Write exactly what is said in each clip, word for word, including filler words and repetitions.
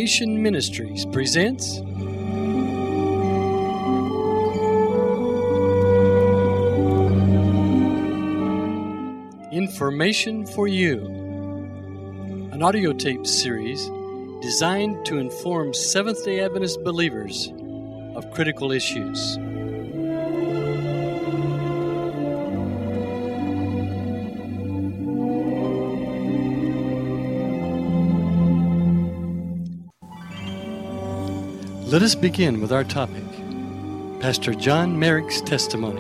Creation Ministries presents Information for You, an audio tape series designed to inform Seventh-day Adventist believers of critical issues. Let us begin with our topic, Pastor John Merrick's testimony.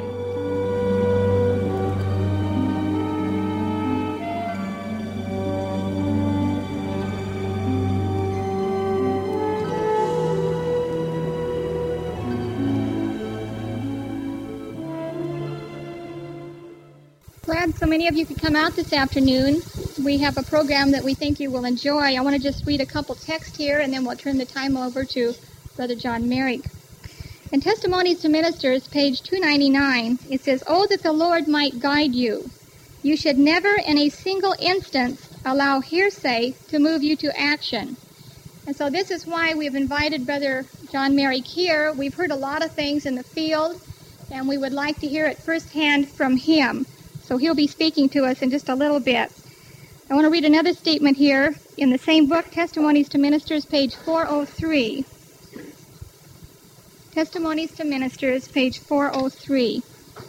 Glad so many of you could come out this afternoon. We have a program that we think you will enjoy. I want to just read a couple texts here, and then we'll turn the time over to Brother John Merrick. In Testimonies to Ministers, page two ninety-nine, it says, "Oh, that the Lord might guide you. You should never in a single instance allow hearsay to move you to action." And so this is why we've invited Brother John Merrick here. We've heard a lot of things in the field, and we would like to hear it firsthand from him. So he'll be speaking to us in just a little bit. I want to read another statement here in the same book, Testimonies to Ministers, page four oh three. Testimonies to Ministers, page four oh three.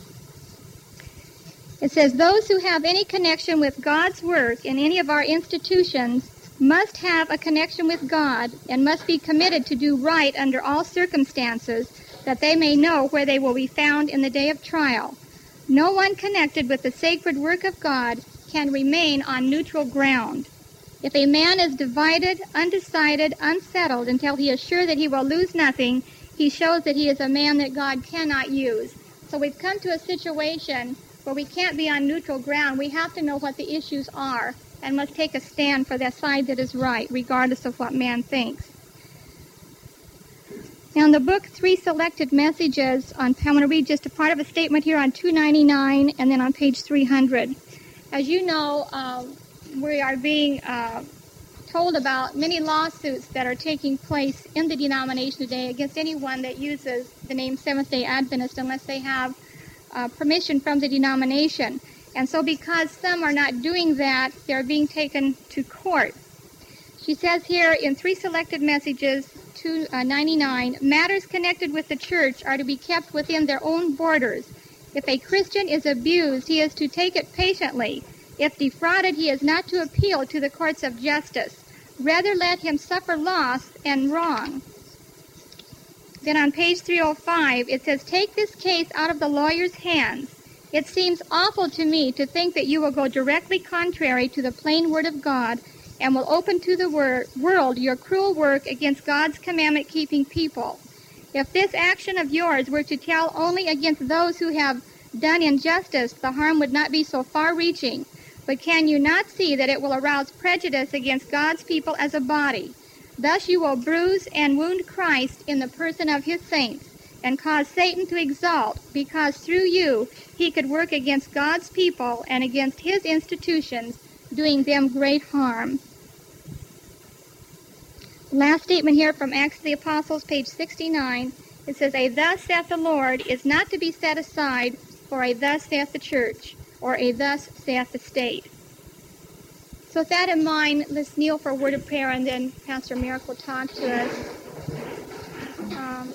It says, "Those who have any connection with God's work in any of our institutions must have a connection with God and must be committed to do right under all circumstances, that they may know where they will be found in the day of trial. No one connected with the sacred work of God can remain on neutral ground. If a man is divided, undecided, unsettled until he is sure that he will lose nothing, he shows that he is a man that God cannot use." So we've come to a situation where we can't be on neutral ground. We have to know what the issues are and must take a stand for that side that is right, regardless of what man thinks. Now in the book, Three Selected Messages, on, I'm going to read just a part of a statement here on two ninety-nine and then on page three hundred. As you know, uh, we are being uh, told about many lawsuits that are taking place in the denomination today against anyone that uses the name Seventh-day Adventist unless they have uh, permission from the denomination. And so because some are not doing that, they're being taken to court. She says here in Three Selected Messages, two ninety-nine, "Matters connected with the church are to be kept within their own borders. If a Christian is abused, he is to take it patiently. If defrauded, he is not to appeal to the courts of justice. Rather let him suffer loss and wrong." Then on page three oh five, it says, "Take this case out of the lawyer's hands. It seems awful to me to think that you will go directly contrary to the plain word of God and will open to the wor- world your cruel work against God's commandment-keeping people. If this action of yours were to tell only against those who have done injustice, the harm would not be so far-reaching. But can you not see that it will arouse prejudice against God's people as a body? Thus you will bruise and wound Christ in the person of his saints, and cause Satan to exalt, because through you he could work against God's people and against his institutions, doing them great harm." Last statement here from Acts of the Apostles, page sixty-nine. It says, "A thus saith the Lord is not to be set aside for a thus saith the church, or a thus saith the state." So with that in mind, let's kneel for a word of prayer, and then Pastor Merrick will talk to us. Um,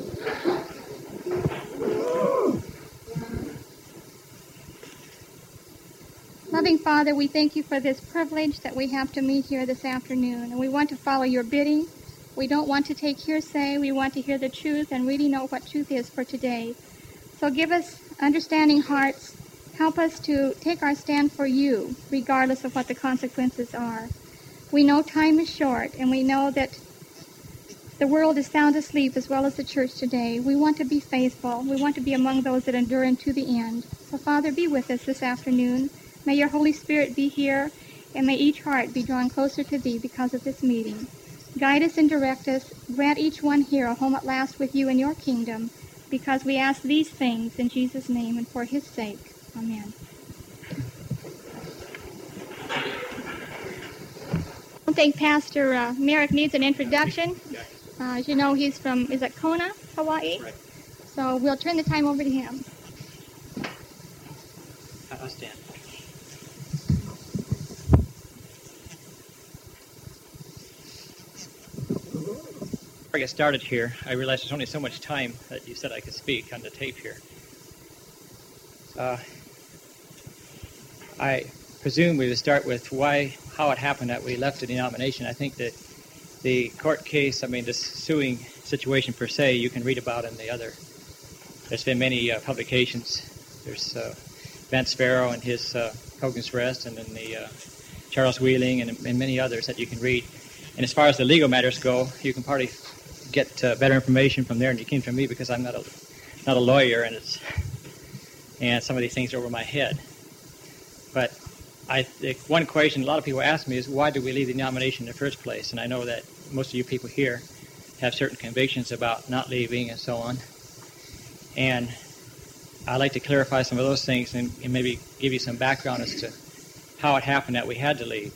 Loving Father, we thank you for this privilege that we have to meet here this afternoon, and we want to follow your bidding. We don't want to take hearsay. We want to hear the truth and really know what truth is for today. So give us understanding hearts. Help us to take our stand for you, regardless of what the consequences are. We know time is short, and we know that the world is sound asleep as well as the church today. We want to be faithful. We want to be among those that endure unto the end. So, Father, be with us this afternoon. May your Holy Spirit be here, and may each heart be drawn closer to thee because of this meeting. Guide us and direct us. Grant each one here a home at last with you in your kingdom, because we ask these things in Jesus' name and for his sake. Amen. think Pastor uh, Merrick needs an introduction. Uh, as you know, he's from, is it Kona, Hawaii? Right. So we'll turn the time over to him. I'll stand. Before I get started here, I realized there's only so much time that you said I could speak on the tape here. Uh, I presume we would start with why, how it happened that we left the denomination. I think that the court case, I mean, the suing situation per se, you can read about in the other. There's been many uh, publications. There's uh, Vance Sparrow and his uh, Hogan's Rest, and then the uh, Charles Wheeling, and, and many others that you can read. And as far as the legal matters go, you can probably get uh, better information from there than you can from me, because I'm not a not a lawyer, and it's and some of these things are over my head. But I think one question a lot of people ask me is, why did we leave the denomination in the first place? And I know that most of you people here have certain convictions about not leaving and so on. And I'd like to clarify some of those things and, and maybe give you some background as to how it happened that we had to leave.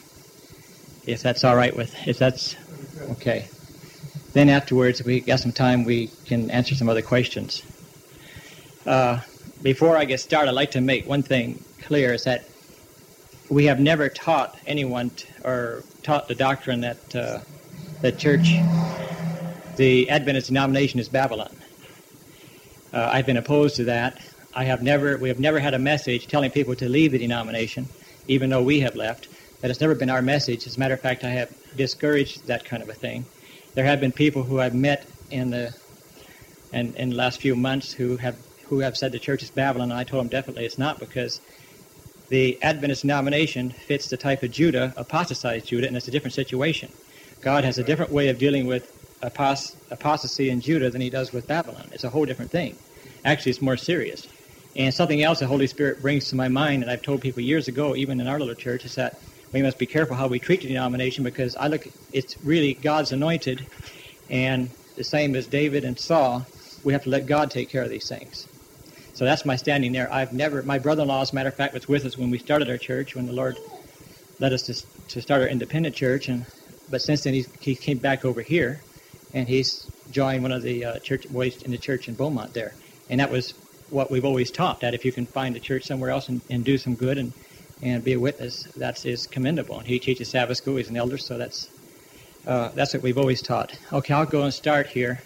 If that's all right with, if that's okay. Then afterwards, if we got some time, we can answer some other questions. Uh, before I get started, I'd like to make one thing clear, is that we have never taught anyone t- or taught the doctrine that uh, the church, the Adventist denomination, is Babylon. Uh, I've been opposed to that. I have never, we have never had a message telling people to leave the denomination, even though we have left. That has never been our message. As a matter of fact, I have discouraged that kind of a thing. There have been people who I've met in the in, in the last few months who have who have said the church is Babylon, and I told them definitely it's not, because the Adventist denomination fits the type of Judah, apostatized Judah, and it's a different situation. God has a different way of dealing with apos- apostasy in Judah than he does with Babylon. It's a whole different thing. Actually, it's more serious. And something else the Holy Spirit brings to my mind, and I've told people years ago, even in our little church, is that we must be careful how we treat the denomination, because I look, it's really God's anointed, and the same as David and Saul, we have to let God take care of these things. So that's my standing there. I've never, my brother-in-law, as a matter of fact, was with us when we started our church, when the Lord led us to to start our independent church, and but since then he's, he came back over here, and he's joined one of the uh, church boys in the church in Beaumont there, and that was what we've always taught, that if you can find a church somewhere else and, and do some good and and be a witness, that is commendable. And he teaches Sabbath school. He's an elder, so that's uh, that's what we've always taught. Okay, I'll go and start here.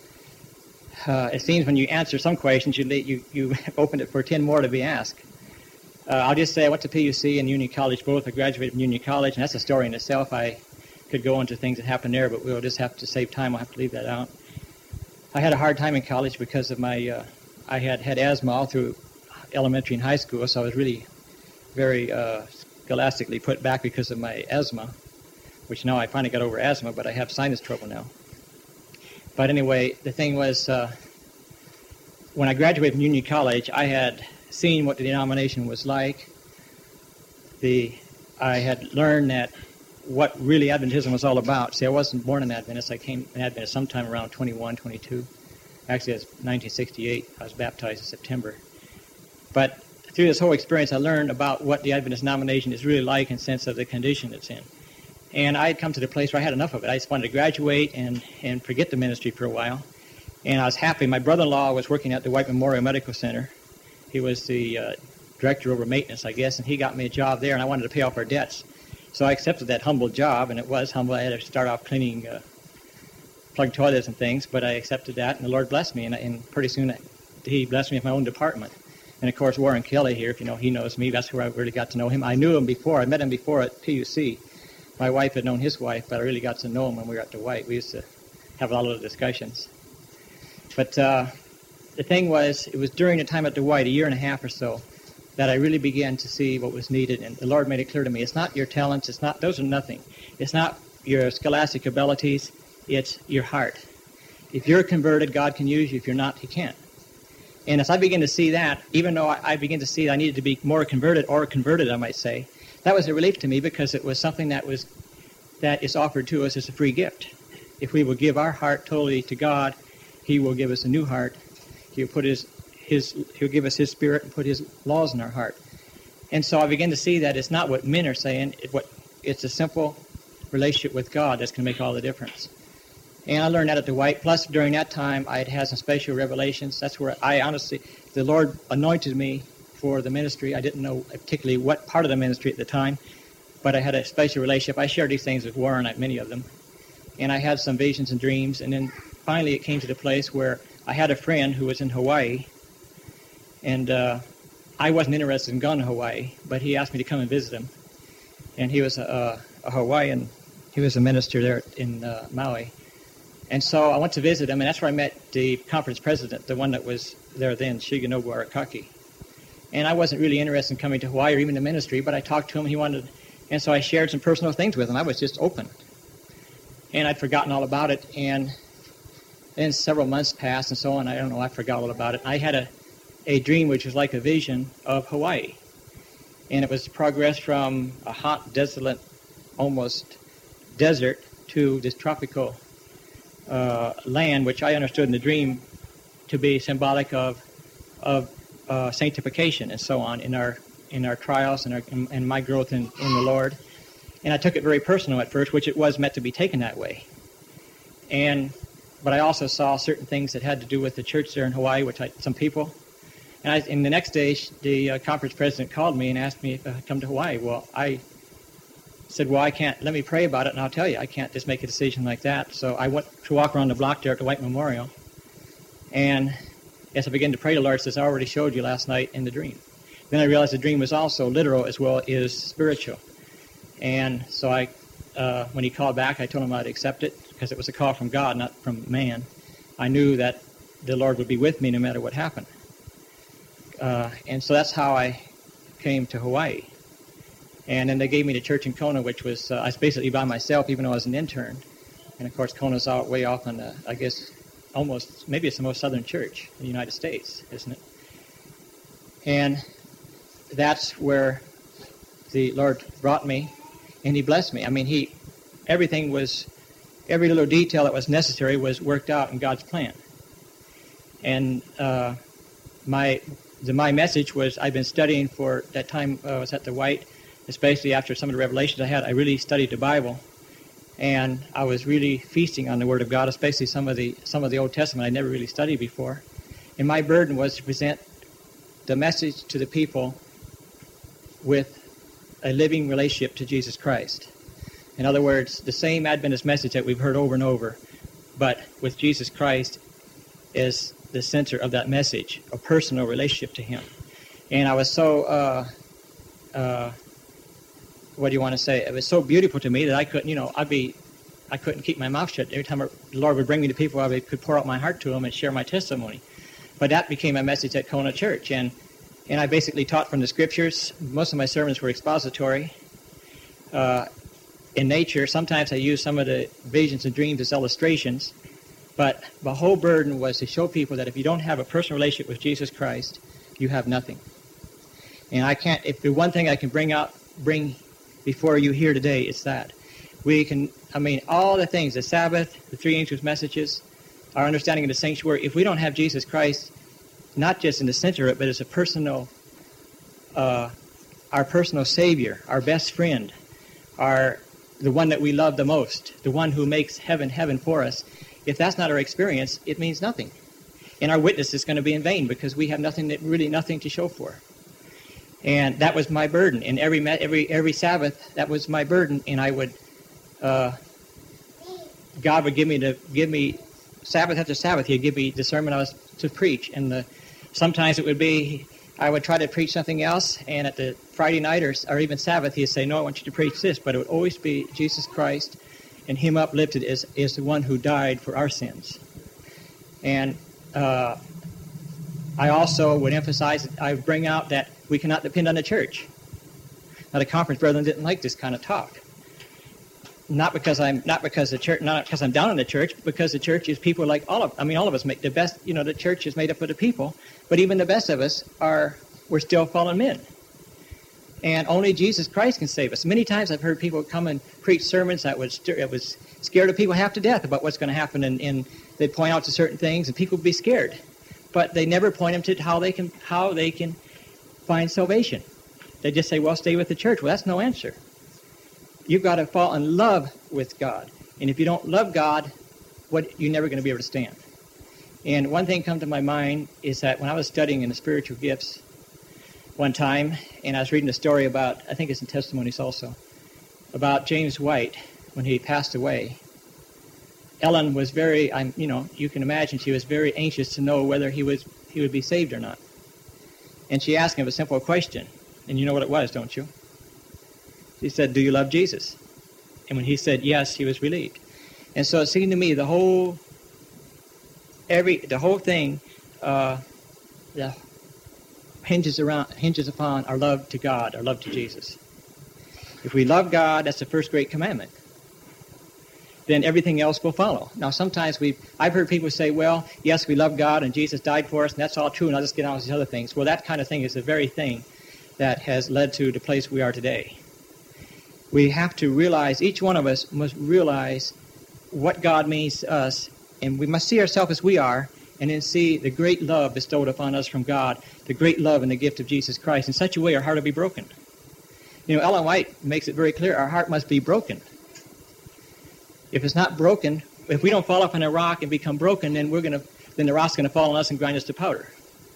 Uh, it seems when you answer some questions, you you you opened it for ten more to be asked. Uh, I'll just say I went to P U C and Union College both. I graduated from Union College, and that's a story in itself. I could go into things that happened there, but we'll just have to save time. I'll have to leave that out. I had a hard time in college because of my, uh, I had had asthma all through elementary and high school, so I was really very uh, scholastically put back because of my asthma, which now I finally got over asthma, but I have sinus trouble now. But anyway, the thing was, uh, when I graduated from Union College, I had seen what the denomination was like. The I had learned that what really Adventism was all about. See, I wasn't born an Adventist. I came an Adventist sometime around twenty-one, twenty-two. Actually, it was nineteen sixty-eight. I was baptized in September. But through this whole experience, I learned about what the Adventist denomination is really like in the sense of the condition it's in. And I had come to the place where I had enough of it. I just wanted to graduate and, and forget the ministry for a while. And I was happy. My brother-in-law was working at the White Memorial Medical Center. He was the uh, director over maintenance, I guess, and he got me a job there, and I wanted to pay off our debts. So I accepted that humble job, and it was humble. I had to start off cleaning uh, plug toilets and things, but I accepted that, and the Lord blessed me, and, and pretty soon he blessed me with my own department. And, of course, Warren Kelly here, if you know, he knows me. That's where I really got to know him. I knew him before. I met him before at P U C. My wife had known his wife, but I really got to know him when we were at Dwight. We used to have a lot of discussions. But uh, the thing was, it was during the time at Dwight, a year and a half or so, that I really began to see what was needed. And the Lord made it clear to me, it's not your talents, it's not, those are nothing. It's not your scholastic abilities, it's your heart. If you're converted, God can use you. If you're not, he can't. And as I began to see that, even though I, I began to see I needed to be more converted, or converted, I might say, that was a relief to me, because it was something that was that is offered to us as a free gift. If we will give our heart totally to God, he will give us a new heart. He'll put his his he'll give us his spirit and put his laws in our heart. And so I began to see that it's not what men are saying, it, what it's a simple relationship with God that's going to make all the difference. And I learned that at the White. Plus, during that time, I had had some special revelations. That's where I honestly, the Lord anointed me for the ministry. I didn't know particularly what part of the ministry at the time, but I had a special relationship. I shared these things with Warren, many of them. And I had some visions and dreams. And then finally it came to the place where I had a friend who was in Hawaii. And uh, I wasn't interested in going to Hawaii, but he asked me to come and visit him. And he was a, a Hawaiian, he was a minister there in uh, Maui. And so I went to visit him, and that's where I met the conference president, the one that was there then, Shigenobu Arakaki. And I wasn't really interested in coming to Hawaii or even the ministry, but I talked to him, he wanted, and so I shared some personal things with him. I was just open. And I'd forgotten all about it, and then several months passed and so on. I don't know, I forgot all about it. I had a, a dream which was like a vision of Hawaii. And it was progress from a hot, desolate, almost desert to this tropical uh, land, which I understood in the dream to be symbolic of of uh, sanctification and so on in our in our trials and, our, and my growth in, in the Lord. And I took it very personal at first, which it was meant to be taken that way. And but I also saw certain things that had to do with the church there in Hawaii, which I, some people. And, I, and the next day, the uh, conference president called me and asked me if I'd come to Hawaii. Well, I said, well, I can't, let me pray about it, and I'll tell you. I can't just make a decision like that. So I went to walk around the block there at the White Memorial. And as I began to pray, the Lord says, I already showed you last night in the dream. Then I realized the dream was also literal as well as spiritual. And so I, uh, when he called back, I told him I'd accept it because it was a call from God, not from man. I knew that the Lord would be with me no matter what happened. Uh, and so that's how I came to Hawaii. And then they gave me the church in Kona, which was, uh, I was basically by myself, even though I was an intern. And of course, Kona's out way off on the, I guess, almost, maybe it's the most southern church in the United States, isn't it? And that's where the Lord brought me, and he blessed me. I mean, he, everything was, every little detail that was necessary was worked out in God's plan. And uh, my the, my message was, I've been studying for that time uh, I was at the White, especially after some of the revelations I had. I really studied the Bible, and I was really feasting on the Word of God, especially some of the some of the Old Testament I never really studied before. And my burden was to present the message to the people with a living relationship to Jesus Christ. In other words, the same Adventist message that we've heard over and over, but with Jesus Christ as the center of that message, a personal relationship to him. And I was so, uh, uh, what do you want to say? It was so beautiful to me that I couldn't, you know, I'd be, I couldn't keep my mouth shut. Every time the Lord would bring me to people, I could pour out my heart to them and share my testimony. But that became a message at Kona Church. And And I basically taught from the Scriptures. Most of my sermons were expository uh, in nature. Sometimes I used some of the visions and dreams as illustrations. But the whole burden was to show people that if you don't have a personal relationship with Jesus Christ, you have nothing. And I can't, if the one thing I can bring out, bring before you here today, it's that. We can, I mean, all the things, the Sabbath, the three angels' messages, our understanding of the sanctuary, if we don't have Jesus Christ, not just in the center of it, but as a personal, uh, our personal Savior, our best friend, our the one that we love the most, the one who makes heaven heaven for us. If that's not our experience, it means nothing, and our witness is going to be in vain because we have nothing, that really nothing to show for. And that was my burden. And every every every Sabbath, that was my burden, and I would, uh, God would give me to give me Sabbath after Sabbath. He'd give me the sermon I was to preach, and the sometimes it would be, I would try to preach something else, and at the Friday night or, or even Sabbath, he'd say, no, I want you to preach this. But it would always be Jesus Christ and him uplifted is, is the one who died for our sins. And uh, I also would emphasize, I would bring out that we cannot depend on the church. Now, the conference brethren didn't like this kind of talk. Not because I'm not because the church, not because I'm down on the church, but because the church is people like all of. I mean, all of us make the best. You know, the church is made up of the people, but even the best of us are we're still fallen men, and only Jesus Christ can save us. Many times I've heard people come and preach sermons that would stir, it was scared of people half to death about what's going to happen, and, and they point out to certain things, and people would be scared, but they never point them to how they can how they can find salvation. They just say, "Well, stay with the church." Well, that's no answer. you've got to fall in love with God. And if you don't love God, what you're never going to be able to stand. And one thing come to my mind is that when I was studying in the spiritual gifts one time, and I was reading a story about, I think it's in Testimonies also, about James White when he passed away. Ellen was very, I'm, you know, you can imagine she was very anxious to know whether he was he would be saved or not. And she asked him a simple question, and you know what it was, don't you? She said, "Do you love Jesus?" And when he said yes, he was relieved. And so it seemed to me the whole, every, the whole thing, uh, the hinges around, hinges upon our love to God, our love to Jesus. If we love God, that's the first great commandment. Then everything else will follow. Now, sometimes we, I've heard people say, well, yes, we love God and Jesus died for us, and that's all true, and I'll just get on with these other things. Well, that kind of thing is the very thing that has led to the place we are today. We have to realize, each one of us must realize what God means to us, and we must see ourselves as we are, and then see the great love bestowed upon us from God, the great love and the gift of Jesus Christ. In such a way, our heart will be broken. You know, Ellen White makes it very clear, our heart must be broken. If it's not broken, if we don't fall off on a rock and become broken, then we're gonna, then the rock's gonna fall on us and grind us to powder.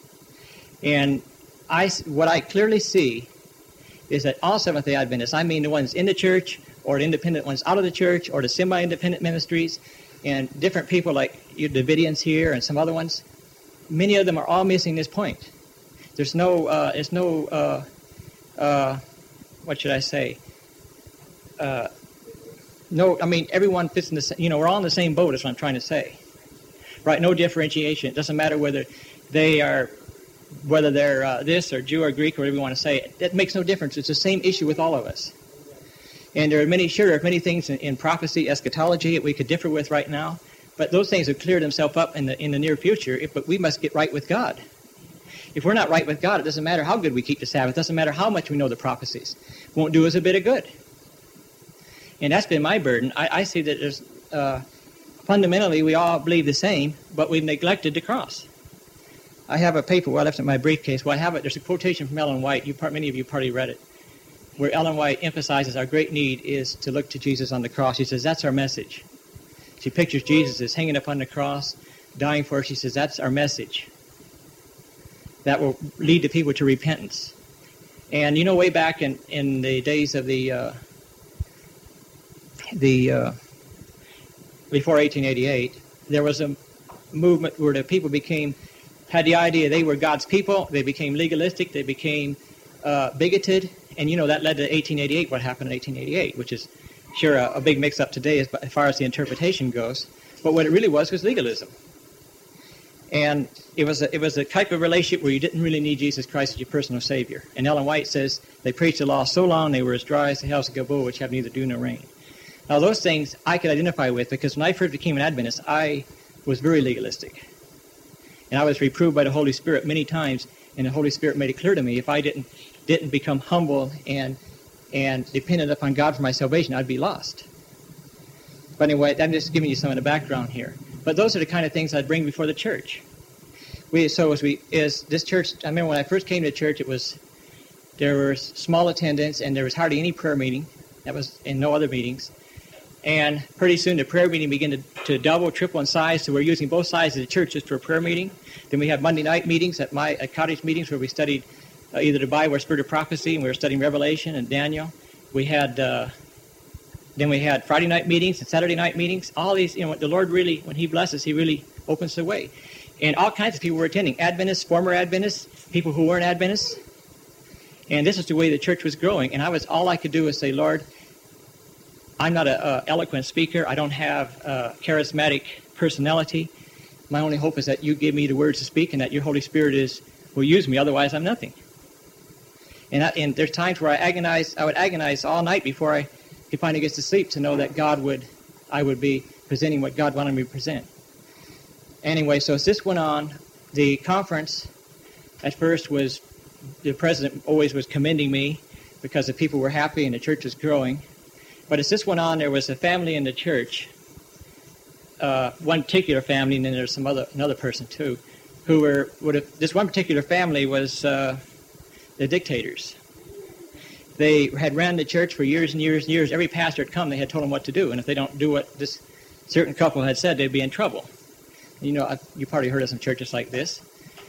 And I, what I clearly see is that all Seventh-day Adventists, I mean the ones in the church, or the independent ones out of the church, or the semi-independent ministries, and different people like you Davidians here and some other ones, many of them are all missing this point. There's no, uh, there's no, uh, uh, what should I say? Uh, No, I mean, everyone fits in the same, you know, we're all in the same boat is what I'm trying to say. Right, no differentiation. It doesn't matter whether they are, whether they're uh, this or Jew or Greek or whatever you want to say. It, it makes no difference. It's the same issue with all of us. And there are many, sure, there are many things in, in prophecy, eschatology that we could differ with right now, but those things will clear themselves up in the, in the near future, if, but we must get right with God. If we're not right with God, it doesn't matter how good we keep the Sabbath. It doesn't matter how much we know the prophecies. It won't do us a bit of good. And that's been my burden. I, I see that there's, uh, fundamentally, we all believe the same, but we've neglected the cross. I have a paper, well, I left it in my briefcase. Well, I have it. There's a quotation from Ellen White. You, many of you probably read it, where Ellen White emphasizes our great need is to look to Jesus on the cross. She says, that's our message. She pictures Jesus as hanging up on the cross, dying for us. She says, that's our message. That will lead the people to repentance. And, you know, way back in, in the days of the... Uh, The uh, before eighteen eighty-eight, there was a movement where the people became had the idea they were God's people. They became legalistic. They became uh, bigoted, and you know that led to eighteen eighty-eight. What happened in eighteen eighty-eight, which is sure a, a big mix-up today as, as far as the interpretation goes. But what it really was was legalism, and it was a, it was a type of relationship where you didn't really need Jesus Christ as your personal Savior. And Ellen White says they preached the law so long they were as dry as the hells of Gilboa, which have neither dew nor rain. Now, those things I could identify with because when I first became an Adventist, I was very legalistic. And I was reproved by the Holy Spirit many times, and the Holy Spirit made it clear to me if I didn't didn't become humble and and dependent upon God for my salvation, I'd be lost. But anyway, I'm just giving you some of the background here. But those are the kind of things I'd bring before the church. We so as we as this church, I remember when I first came to church, it was there was small attendance and there was hardly any prayer meeting. That was in no other meetings. And pretty soon the prayer meeting began to, to double, triple in size, so we're using both sides of the church just for a prayer meeting. Then we have Monday night meetings at my at cottage meetings where we studied uh, either the Bible or Spirit of Prophecy, and we were studying Revelation and Daniel. We had uh, then we had Friday night meetings and Saturday night meetings. All these, you know, the Lord really, when He blesses, He really opens the way. And all kinds of people were attending, Adventists, former Adventists, people who weren't Adventists. And this is the way the church was growing. And I was all I could do was say, Lord, I'm not an uh, eloquent speaker. I don't have a charismatic personality. My only hope is that you give me the words to speak and that your Holy Spirit is will use me. Otherwise, I'm nothing. And, I, and there's times where I agonize. I would agonize all night before I could finally get to sleep to know that God would, I would be presenting what God wanted me to present. Anyway, so as this went on, the conference at first was the president always was commending me because the people were happy and the church was growing. But as this went on, there was a family in the church, uh, one particular family, and then there's some other another person too, who were would have, this one particular family was uh, the dictators. they had ran the church for years and years and years. Every pastor had come, they had told them what to do. And if they don't do what this certain couple had said, they'd be in trouble. You know, you probably heard of some churches like this.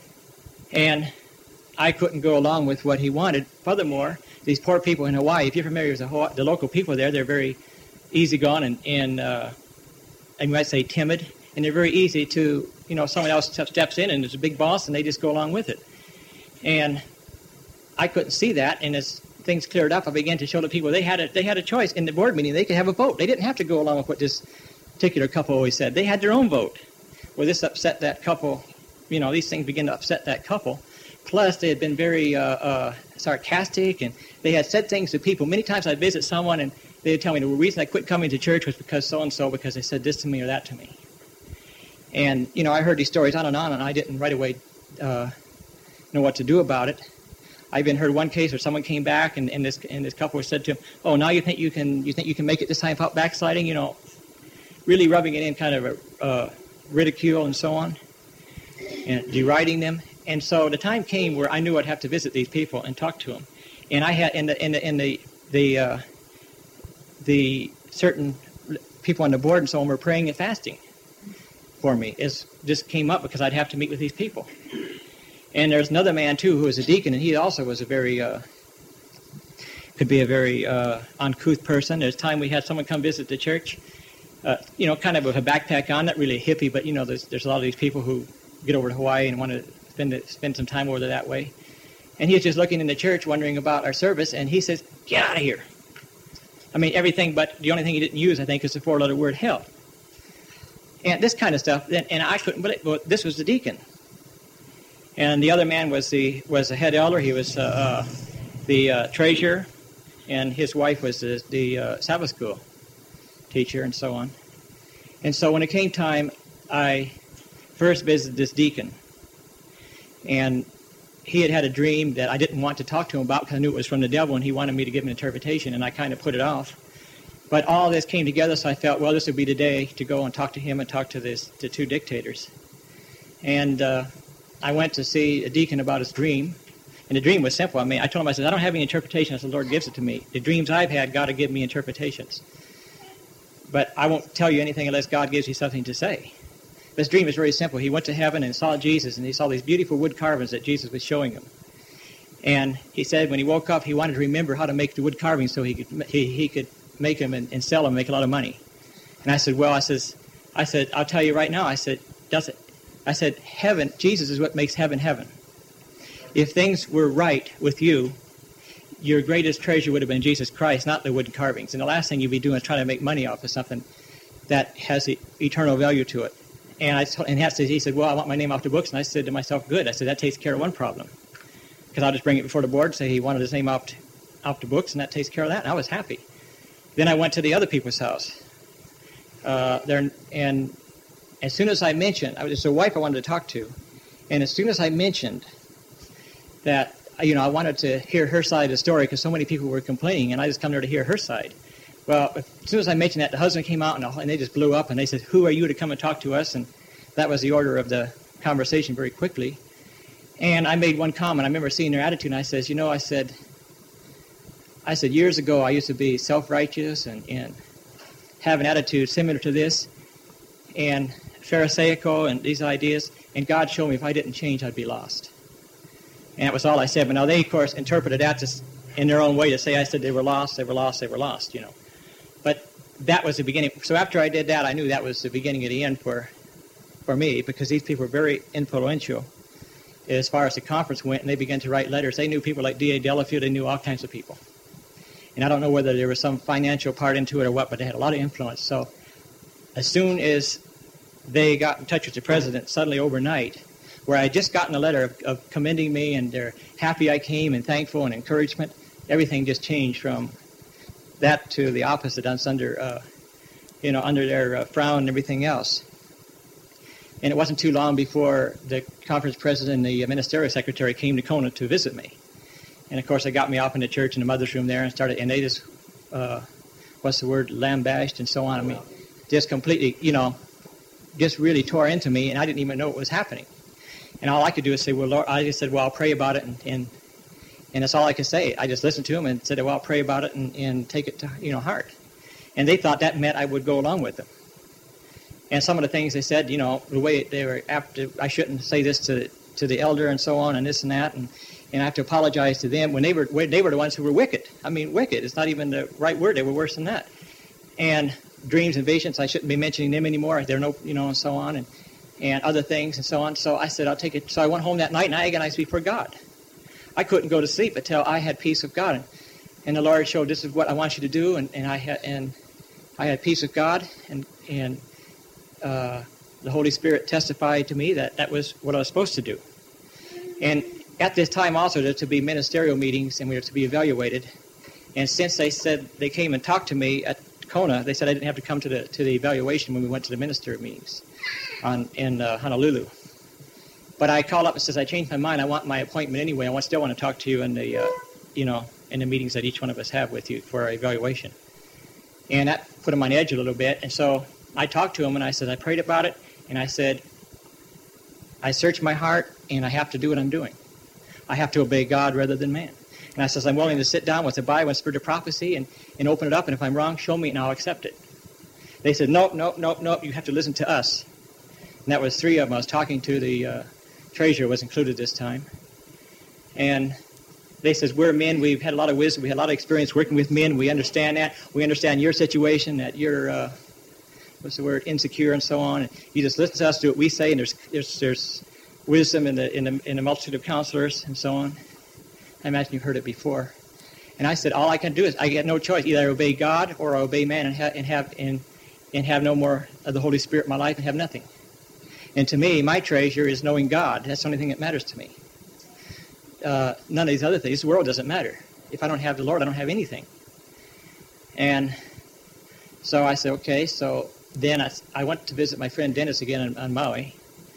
And I couldn't go along with what he wanted. Furthermore, these poor people in Hawaii, if you're familiar with the, Hawaii, the local people there, they're very easygoing and, and uh, I might say timid. And they're very easy to, you know, someone else steps in and there's a big boss and they just go along with it. And I couldn't see that. And as things cleared up, I began to show the people they had a, they had a choice in the board meeting. They could have a vote. They didn't have to go along with what this particular couple always said. They had their own vote. Well, this upset that couple. You know, these things began to upset that couple. Plus, they had been very uh, uh, sarcastic, and they had said things to people. Many times I'd visit someone, and they would tell me the reason I quit coming to church was because so-and-so, because they said this to me or that to me. And, you know, I heard these stories on and on, and I didn't right away uh, know what to do about it. I even heard one case where someone came back, and, and this and this couple said to him, "Oh, now you think you can you think you can make it this time without backsliding?" You know, really rubbing it in, kind of a uh, ridicule and so on, and deriding them. And so the time came where I knew I'd have to visit these people and talk to them. And I had in the in the in the the uh, the certain people on the board and so on were praying and fasting for me. It just came up because I'd have to meet with these people. And there's another man, too, who was a deacon, and he also was a very, uh, could be a very uh, uncouth person. There's time we had someone come visit the church, uh, you know, kind of with a backpack on, not really a hippie, but, you know, there's, there's a lot of these people who get over to Hawaii and want to spend it, spend some time over there that way. And he was just looking in the church, wondering about our service, and he says, "Get out of here." I mean, everything, but the only thing he didn't use, I think, is the four-letter word hell. And this kind of stuff, and, and I couldn't believe it, but this was the deacon. And the other man was the was the head elder. He was uh, uh, the uh, treasurer, and his wife was the, the uh, Sabbath school teacher, and so on. And so when it came time, I first visited this deacon, and he had had a dream that I didn't want to talk to him about because I knew it was from the devil, and he wanted me to give him an interpretation, and I kind of put it off. But all this came together, so I felt, well, this would be the day to go and talk to him and talk to this the two dictators. And uh, I went to see a deacon about his dream, and the dream was simple. I mean, I told him, I said, I don't have any interpretation unless the Lord gives it to me. The dreams I've had, God to give me interpretations. But I won't tell you anything unless God gives you something to say. This dream is very simple. He went to heaven and saw Jesus, and he saw these beautiful wood carvings that Jesus was showing him. And he said when he woke up, he wanted to remember how to make the wood carvings so he could he, he could make them and, and sell them and make a lot of money. And I said, well, I says, I said, I'll tell you right now. I said, does it? I said, heaven, Jesus is what makes heaven heaven. If things were right with you, your greatest treasure would have been Jesus Christ, not the wooden carvings. And the last thing you'd be doing is trying to make money off of something that has e- eternal value to it. And I told, and he said, well, I want my name off the books. And I said to myself, good. I said, that takes care of one problem. Because I'll just bring it before the board, say he wanted his name off, t- off the books, and that takes care of that. And I was happy. Then I went to the other people's house. Uh, there, and as soon as I mentioned, I was a wife I wanted to talk to, and as soon as I mentioned that, you know, I wanted to hear her side of the story because so many people were complaining, and I just come there to hear her side. Well, as soon as I mentioned that, the husband came out, and, and they just blew up, and they said, who are you to come and talk to us? And that was the order of the conversation very quickly. And I made one comment. I remember seeing their attitude, and I says, you know, I said, I said, years ago I used to be self-righteous and, and have an attitude similar to this, and Pharisaical and these ideas, and God showed me if I didn't change, I'd be lost. And that was all I said. But now they, of course, interpreted that to, in their own way to say I said they were lost, they were lost, they were lost, you know. But that was the beginning. So after I did that, I knew that was the beginning of the end for, for me, because these people were very influential as far as the conference went, and they began to write letters. They knew people like D A Delafield. They knew all kinds of people. And I don't know whether there was some financial part into it or what, but they had a lot of influence. So as soon as they got in touch with the president, suddenly overnight, where I had just gotten a letter of, of commending me, and they're happy I came and thankful and encouragement, everything just changed from that to the opposite. I was under, uh, you know, under their uh, frown and everything else. And it wasn't too long before the conference president and the ministerial secretary came to Kona to visit me. And, of course, they got me off in the church in the mother's room there and started, and they just, uh, what's the word, lambashed and so on. I mean, just completely, you know, just really tore into me, and I didn't even know what was happening. And all I could do is say, well, Lord, I just said, well, I'll pray about it, and, and And that's all I could say. I just listened to them and said, well, I'll pray about it and, and take it to, you know, heart. And they thought that meant I would go along with them. And some of the things they said, you know, the way they were apt to, I shouldn't say this to to the elder and so on and this and that, and, and I have to apologize to them when they were when they were the ones who were wicked. I mean, wicked. It's not even the right word. They were worse than that. And dreams and visions, I shouldn't be mentioning them anymore. They're no, you know, and so on, and and other things and so on. So I said, I'll take it. So I went home that night and I agonized before God. I couldn't go to sleep until I had peace with God. And, and the Lord showed, this is what I want you to do, and, and I had and I had peace with God, and and uh, the Holy Spirit testified to me that that was what I was supposed to do. And at this time also there to be ministerial meetings, and we were to be evaluated. And since they said they came and talked to me at Kona, they said I didn't have to come to the to the evaluation when we went to the minister meetings on in uh, Honolulu. But I called up and says, I changed my mind. I want my appointment anyway. I want, still want to talk to you in the, uh, you know, in the meetings that each one of us have with you for our evaluation. And that put him on edge a little bit. And so I talked to him, and I said, I prayed about it, and I said, I searched my heart, and I have to do what I'm doing. I have to obey God rather than man. And I says, I'm willing to sit down with the Bible and Spirit of Prophecy and, and open it up, and if I'm wrong, show me, and I'll accept it. They said, nope, nope, nope, nope, you have to listen to us. And that was three of them. I was talking to the uh, treasurer, was included this time. And they says, we're men, we've had a lot of wisdom, we had a lot of experience working with men, we understand that, we understand your situation, that you're, uh, what's the word, insecure and so on. And you just listen to us, do what we say, and there's there's, there's wisdom in the, in, the, in the multitude of counselors and so on. I imagine you've heard it before. And I said, all I can do is, I get no choice, either I obey God or I obey man and, ha- and, have, and, and have no more of the Holy Spirit in my life and have nothing. And to me, my treasure is knowing God. That's the only thing that matters to me. Uh, none of these other things. The world doesn't matter. If I don't have the Lord, I don't have anything. And so I said, okay. So then I, I went to visit my friend Dennis again on, on Maui.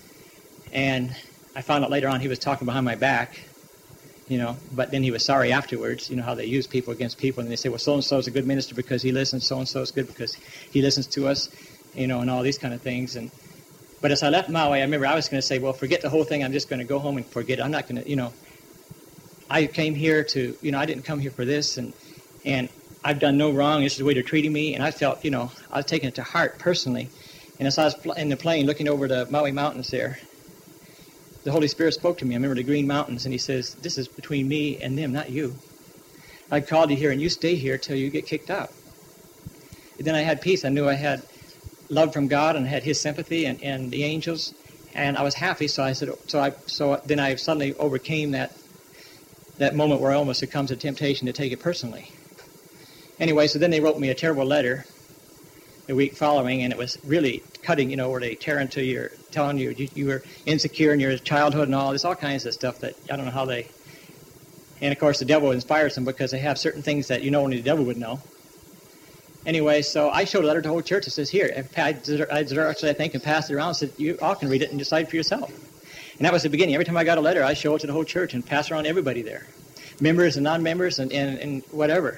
And I found out later on he was talking behind my back, you know, but then he was sorry afterwards. You know how they use people against people. And they say, well, so-and-so is a good minister because he listens. So-and-so is good because he listens to us, you know, and all these kind of things. And But as I left Maui, I remember I was going to say, well, forget the whole thing. I'm just going to go home and forget it. I'm not going to, you know, I came here to, you know, I didn't come here for this, and and I've done no wrong. This is the way they're treating me. And I felt, you know, I was taking it to heart personally. And as I was in the plane looking over the Maui Mountains there, the Holy Spirit spoke to me. I remember the Green Mountains, and he says, this is between me and them, not you. I called you here, and you stay here till you get kicked out. And then I had peace. I knew I had love from God and had his sympathy and, and the angels, and I was happy. So I said, so I, so then I suddenly overcame that that moment where I almost succumbed to temptation to take it personally. Anyway, so then they wrote me a terrible letter the week following, and it was really cutting, you know, where they tear into your, telling you you, you were insecure in your childhood and all this, all kinds of stuff that I don't know how they, and of course the devil inspires them because they have certain things that you know only the devil would know. Anyway, so I showed a letter to the whole church that says, here, I actually, I think, and passed it around and said, you all can read it and decide for yourself. And that was the beginning. Every time I got a letter, I show it to the whole church and pass it around to everybody there, members and non-members and, and, and whatever.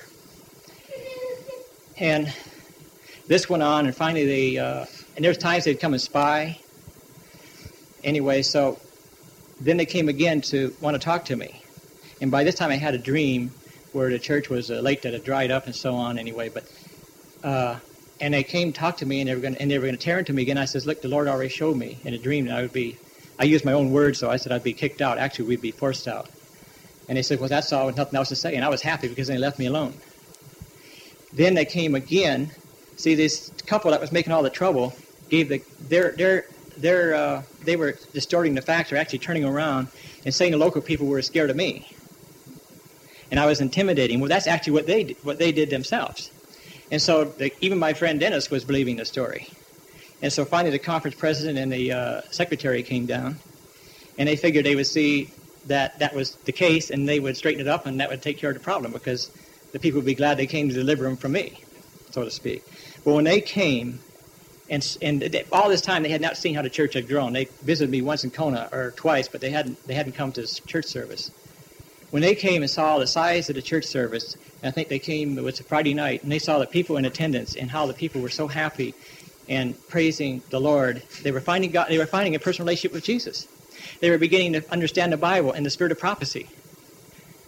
And this went on, and finally they, uh, and there's times they'd come and spy. Anyway, so then they came again to want to talk to me. And by this time I had a dream where the church was a lake that had dried up and so on anyway, but Uh, and they came talk to me, and they were going and they were going to tear into me again. I says, look, the Lord already showed me in a dream that I would be, I used my own words, so I said I'd be kicked out. Actually, we'd be forced out. And they said, well, that's all, nothing else to say. And I was happy because they left me alone. Then they came again. See, this couple that was making all the trouble gave the, their, their, their, uh, they were distorting the facts, or actually turning around and saying the local people were scared of me. And I was intimidating. Well, that's actually what they did, what they did themselves. And so the, even my friend Dennis was believing the story. And so finally the conference president and the uh, secretary came down, and they figured they would see that that was the case, and they would straighten it up, and that would take care of the problem, because the people would be glad they came to deliver them from me, so to speak. But when they came, and and they, all this time they had not seen how the church had grown. They visited me once in Kona, or twice, but they hadn't they hadn't come to this church service. When they came and saw the size of the church service, and I think they came, it was a Friday night, and they saw the people in attendance and how the people were so happy and praising the Lord. They were finding God, they were finding a personal relationship with Jesus. They were beginning to understand the Bible and the Spirit of Prophecy.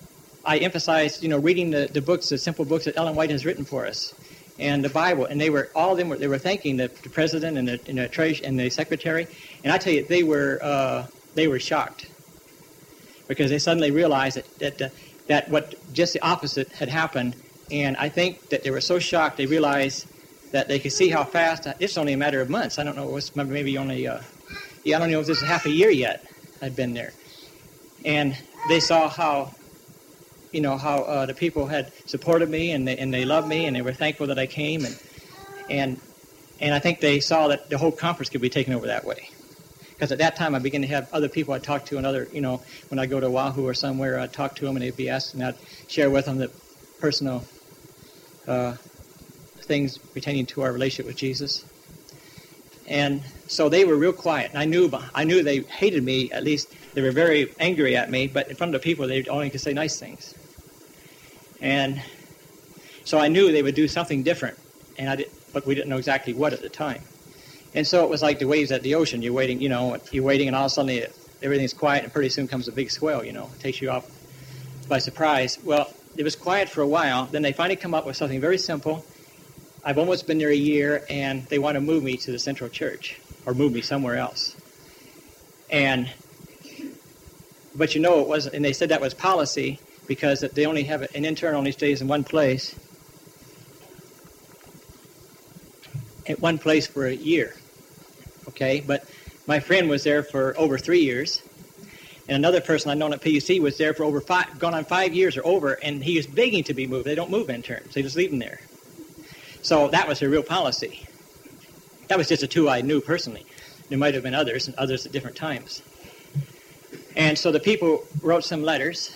I emphasized, you know, reading the, the books, the simple books that Ellen White has written for us, and the Bible. And they were all of them were they were thanking the, the president and the, and the treasurer and the secretary. And I tell you, they were uh, they were shocked because they suddenly realized that that uh, that what just the opposite had happened. And I think that they were so shocked they realized that they could see how fast. It's only a matter of months. I don't know. It was maybe only. Uh, yeah, I don't know if this is half a year yet. I'd been there, and they saw how. You know, how uh, the people had supported me, and they, and they loved me, and they were thankful that I came, and and and I think they saw that the whole conference could be taken over that way. Because at that time, I began to have other people I'd talk to, and other, you know, when I go to Wahoo or somewhere, I'd talk to them, and they'd be asked, and I'd share with them the personal uh, things pertaining to our relationship with Jesus. And so they were real quiet, and I knew I knew they hated me. At least they were very angry at me, but in front of the people, they only could say nice things. And so I knew they would do something different, and I did, but we didn't know exactly what at the time. And so it was like the waves at the ocean. You're waiting, you know, you're waiting, and all of a sudden everything's quiet, and pretty soon comes a big swell, you know, it takes you off by surprise. Well, it was quiet for a while. Then they finally come up with something very simple. I've almost been there a year, and they want to move me to the Central Church, or move me somewhere else. And, but you know, it wasn't, and they said that was policy, because they only have an intern only stays in one place, at one place for a year, okay? But my friend was there for over three years, and another person I known at P U C was there for over five, gone on five years or over, and he was begging to be moved. They don't move interns; they just leave them there. So that was their real policy. That was just the two I knew personally. There might have been others, and others at different times. And so the people wrote some letters,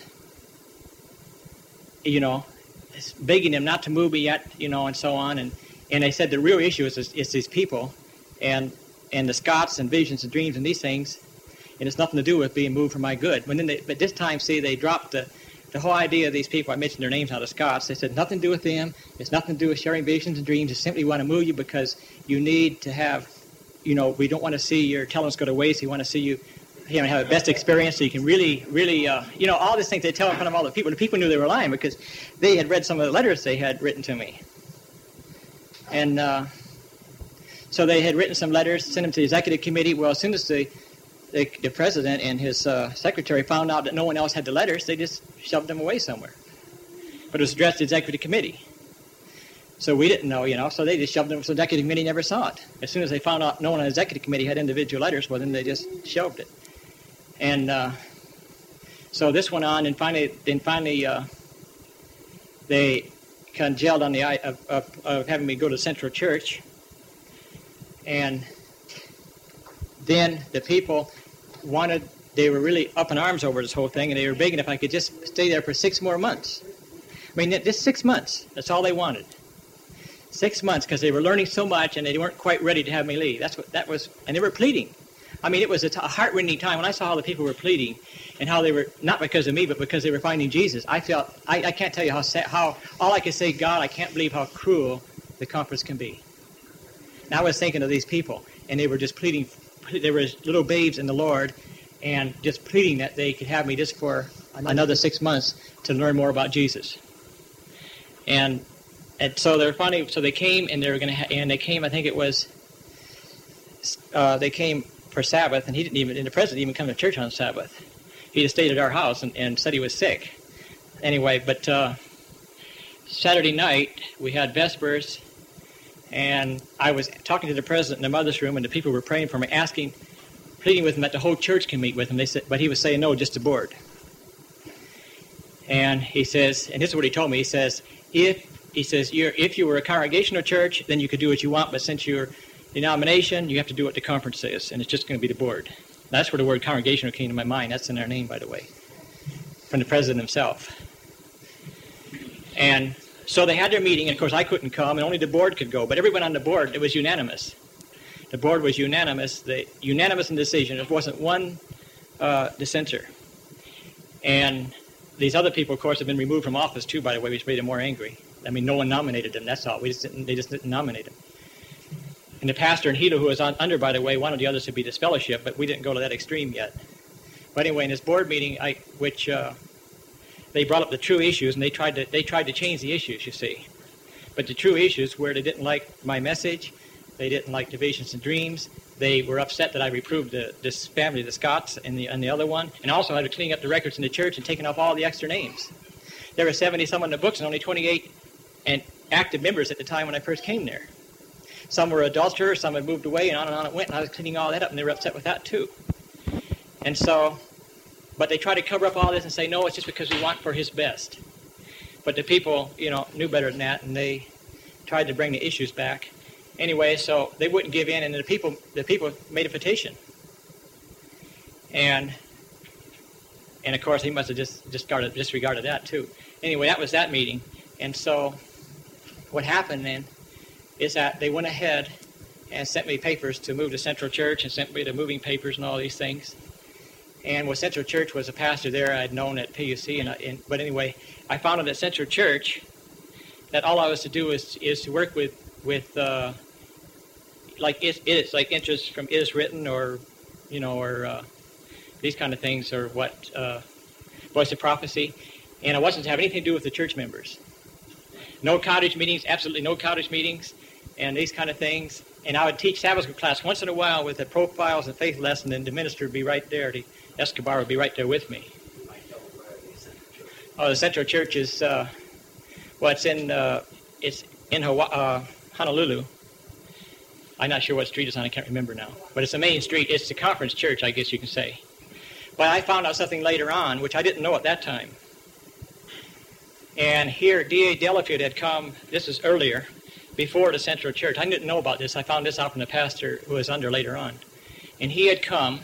you know, begging them not to move me yet, you know, and so on. And, and they said the real issue is, is, is these people and and the Scots and visions and dreams and these things, and it's nothing to do with being moved for my good. But then they, but this time, see, they dropped the, the whole idea of these people. I mentioned their names now, the Scots. They said nothing to do with them. It's nothing to do with sharing visions and dreams. They simply want to move you because you need to have, you know, we don't want to see your talents go to waste. We want to see you, you know, have the best experience so you can really, really, uh, you know, all these things they tell in front of all the people. The people knew they were lying because they had read some of the letters they had written to me. And uh, so they had written some letters, sent them to the executive committee. Well, as soon as the the, the president and his uh, secretary found out that no one else had the letters, they just shoved them away somewhere. But it was addressed to the executive committee. So we didn't know, you know, so they just shoved them, so the executive committee never saw it. As soon as they found out no one on the executive committee had individual letters, well, then they just shoved it. And uh, so this went on, and finally, then finally uh, they congealed on the eye of, of, of having me go to Central Church. And then the people wanted, they were really up in arms over this whole thing, and they were begging if I could just stay there for six more months. I mean, just six months. That's all they wanted. Six months, because they were learning so much, and they weren't quite ready to have me leave. That's what that was, and they were pleading. I mean, it was a, t- a heart-rending time when I saw how the people were pleading, and how they were not because of me, but because they were finding Jesus. I felt I, I can't tell you how sad, how all I could say, God, I can't believe how cruel the conference can be. And I was thinking of these people, and they were just pleading. They were little babes in the Lord, and just pleading that they could have me just for another six months to learn more about Jesus. And and so they're finally, so they came, and they were going to, ha- and they came. I think it was, uh, they came for Sabbath, and he didn't even, and the president didn't even come to church on Sabbath. He just stayed at our house and, and said he was sick. Anyway, but uh, Saturday night we had Vespers. And I was talking to the president in the mother's room, and the people were praying for me, asking, pleading with him that the whole church can meet with him. They said, but he was saying, no, just the board. And he says, and this is what he told me. He says, if he says you're, if you were a congregational church, then you could do what you want. But since you're a denomination, you have to do what the conference says, and it's just going to be the board. That's where the word congregational came to my mind. That's in their name, by the way, from the president himself. And so they had their meeting, and of course I couldn't come, and only the board could go. But everyone on the board, it was unanimous. The board was unanimous. The unanimous in decision. There wasn't one uh, dissenter. And these other people, of course, have been removed from office too, by the way, which made them more angry. I mean, no one nominated them. That's all. We just didn't, they just didn't nominate them. And the pastor in Hilo, who was on, under, by the way, wanted the others to be disfellowship, but we didn't go to that extreme yet. But anyway, in this board meeting, I, which uh, they brought up the true issues, and they tried to they tried to change the issues, you see. But the true issues were they didn't like my message, they didn't like the visions and dreams, they were upset that I reproved the, this family, the Scotts, and the and the other one, and also had to clean up the records in the church and taking off all the extra names. There were seventy-some in the books and only twenty-eight and active members at the time when I first came there. Some were adulterers, some had moved away, and on and on it went, and I was cleaning all that up, and they were upset with that too. And so, but they tried to cover up all this and say, no, it's just because we want for his best. But the people, you know, knew better than that, and they tried to bring the issues back. Anyway, so they wouldn't give in, and the people the people made a petition. And, and of course, he must have just discarded, disregarded that too. Anyway, that was that meeting. And so what happened then is that they went ahead and sent me papers to move to Central Church and sent me the moving papers and all these things. And with Central Church was a pastor there I'd known at P U C. And, I, and But anyway, I found out at Central Church that all I was to do is is to work with, with uh, like it, it's like interests from It Is Written or, you know, or uh, these kind of things, or what, uh, Voice of Prophecy. And I wasn't to have anything to do with the church members. No cottage meetings, absolutely no cottage meetings, and these kind of things. And I would teach Sabbath school class once in a while with the profiles and faith lesson, and the minister would be right there. The Escobar would be right there with me. Oh, the Central Church is, uh, well, it's in, uh, it's in Hawaii, uh, Honolulu. I'm not sure what street it's on, I can't remember now. But it's the main street. It's the conference church, I guess you can say. But I found out something later on, which I didn't know at that time. And here, D A Delafield had come, this is earlier, before the Central Church. I didn't know about this. I found this out from the pastor who was under later on. And he had come,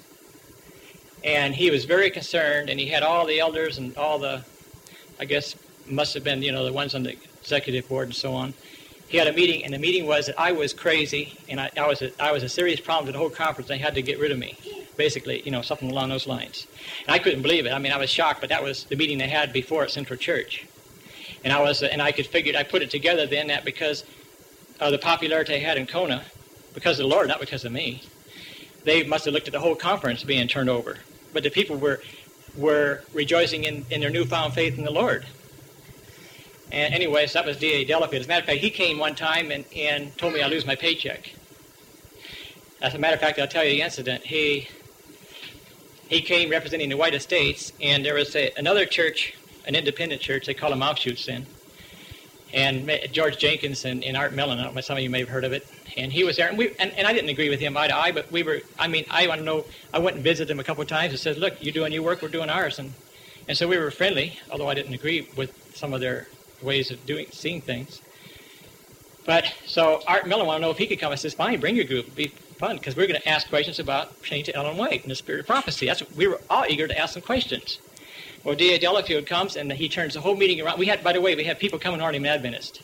and he was very concerned, and he had all the elders and all the, I guess, must have been, you know, the ones on the executive board and so on. He had a meeting, and the meeting was that I was crazy, and I, I was a, I was a serious problem to the whole conference. They had to get rid of me, basically, you know, something along those lines. And I couldn't believe it. I mean, I was shocked, but that was the meeting they had before at Central Church. And I was, and I could figure, I put it together then that because of the popularity I had in Kona, because of the Lord, not because of me, they must have looked at the whole conference being turned over. But the people were were rejoicing in, in their newfound faith in the Lord. And anyways, that was D A Delafield. As a matter of fact, he came one time and, and told me I'd lose my paycheck. As a matter of fact, I'll tell you the incident. He he came representing the White Estates, and there was a, another church, an independent church, they call them Aufschutz then. And George Jenkins and, and Art Mellon, I don't know, some of you may have heard of it. And he was there, and, we, and, and I didn't agree with him eye to eye, but we were, I mean, I want to know, I went and visited him a couple of times and said, look, you're doing your work, we're doing ours. And, and so we were friendly, although I didn't agree with some of their ways of doing, seeing things. But, so Art Mellon wanted to know if he could come. I says, fine, bring your group, it'd be fun, because we're going to ask questions about Saint Ellen White and the Spirit of Prophecy. That's what, we were all eager to ask some questions. Well, D A Delafield comes, and he turns the whole meeting around. We had, by the way, we had people coming who aren't even Adventist.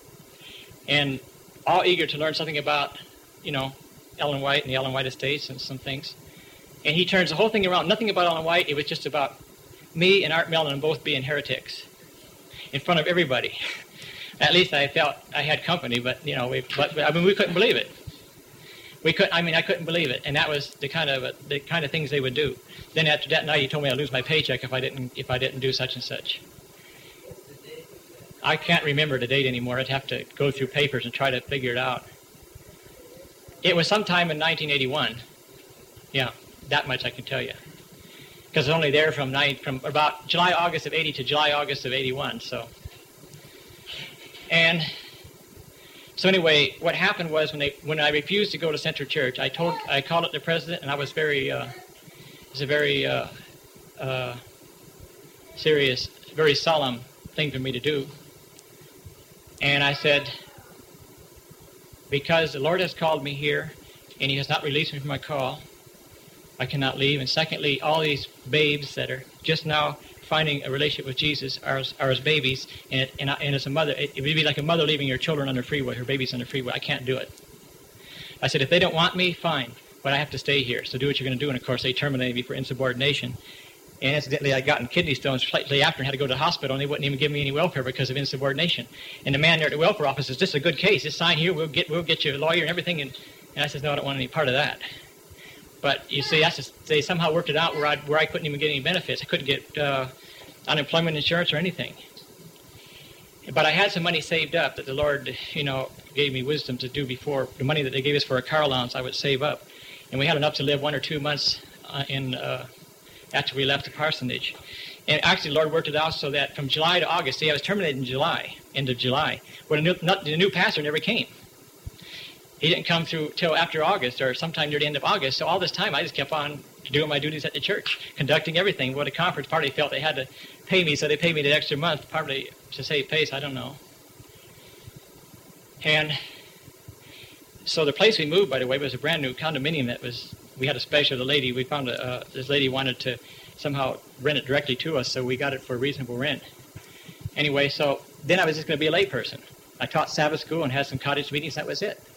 And all eager to learn something about, you know, Ellen White and the Ellen White Estates and some things. And he turns the whole thing around, nothing about Ellen White. It was just about me and Art Mellon both being heretics in front of everybody. At least I felt I had company, but, you know, we, but, but I mean, we couldn't believe it. We could, I mean, I couldn't believe it, and that was the kind of uh, the kind of things they would do. Then after that night, he told me I'd lose my paycheck if I didn't if I didn't do such and such. I can't remember the date anymore. I'd have to go through papers and try to figure it out. It was sometime in nineteen eighty-one. Yeah, that much I can tell you, because I was only there from nine, from about July August of eighty to July August of eighty-one. So, and. So anyway, what happened was when they when I refused to go to Central Church, I told I called up the president, and I was very uh, it was a very uh, uh, serious, very solemn thing for me to do. And I said, because the Lord has called me here, and He has not released me from my call, I cannot leave. And secondly, all these babes that are just now finding a relationship with Jesus are as, are as babies, and, it, and, I, and as a mother, it, it would be like a mother leaving her children on the freeway, her babies on the freeway. I can't do it. I said, if they don't want me, fine, but I have to stay here, so do what you're going to do. And of course, they terminated me for insubordination. And incidentally, I'd gotten kidney stones slightly after and had to go to the hospital, and they wouldn't even give me any welfare because of insubordination. And the man there at the welfare office says, this is a good case, just sign here, we'll get we'll get you a lawyer and everything. And, and I said, no, I don't want any part of that. But you see, that's just, they somehow worked it out where I where I couldn't even get any benefits. I couldn't get uh, unemployment insurance or anything. But I had some money saved up that the Lord, you know, gave me wisdom to do before. The money that they gave us for a car allowance, I would save up. And we had enough to live one or two months uh, in uh, after we left the parsonage. And actually, the Lord worked it out so that from July to August, see, I was terminated in July, end of July, when the new, not, the new pastor never came. He didn't come through till after August or sometime near the end of August. So all this time, I just kept on doing my duties at the church, conducting everything. What a conference party felt they had to pay me, so they paid me the extra month, probably to save face, I don't know. And so the place we moved, by the way, was a brand new condominium that was, we had a special, the lady, we found a, uh, this lady wanted to somehow rent it directly to us, so we got it for a reasonable rent. Anyway, so then I was just going to be a layperson. I taught Sabbath school and had some cottage meetings, that was it.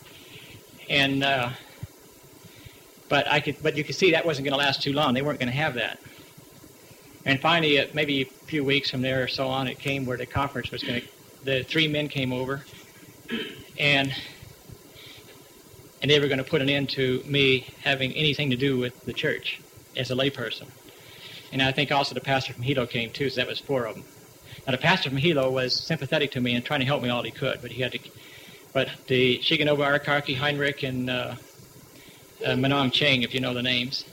And, uh, but I could, but you could see that wasn't going to last too long. They weren't going to have that. And finally, uh, maybe a few weeks from there or so on, it came where the conference was going to, the three men came over, and and they were going to put an end to me having anything to do with the church as a layperson. And I think also the pastor from Hilo came too, so that was four of them. Now the pastor from Hilo was sympathetic to me and trying to help me all he could, but he had to. But the Shiganova Arakaki, Heinrich, and uh, uh, Manong Cheng, if you know the names.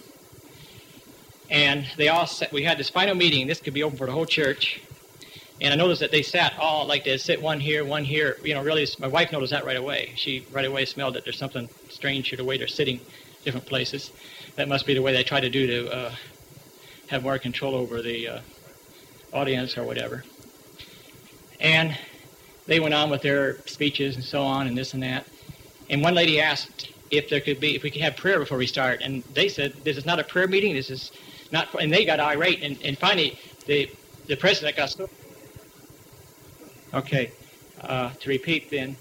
And they all sat, we had this final meeting. This could be open for the whole church. And I noticed that they sat all like they sit one here, one here. You know, really, my wife noticed that right away. She right away smelled that there's something strange here, the way they're sitting different places. That must be the way they try to do to uh, have more control over the uh, audience or whatever. And they went on with their speeches and so on and this and that. And one lady asked if there could be, if we could have prayer before we start. And they said, this is not a prayer meeting. This is not, and they got irate. And, and finally, the the president got so. Okay, uh, to repeat then,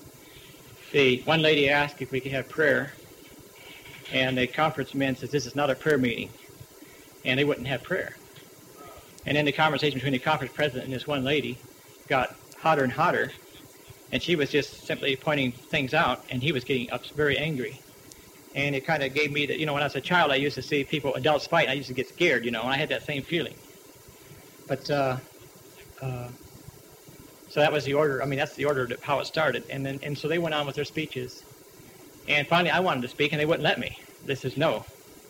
the one lady asked if we could have prayer. And the conference men says, this is not a prayer meeting. And they wouldn't have prayer. And then the conversation between the conference president and this one lady got hotter and hotter, and she was just simply pointing things out, and he was getting up very angry. And it kind of gave me, the, you know, when I was a child, I used to see people, adults fight, and I used to get scared, you know, and I had that same feeling. But, uh, uh, so that was the order, I mean, that's the order of how it started. And then, and so they went on with their speeches, and finally I wanted to speak, and they wouldn't let me. They said no.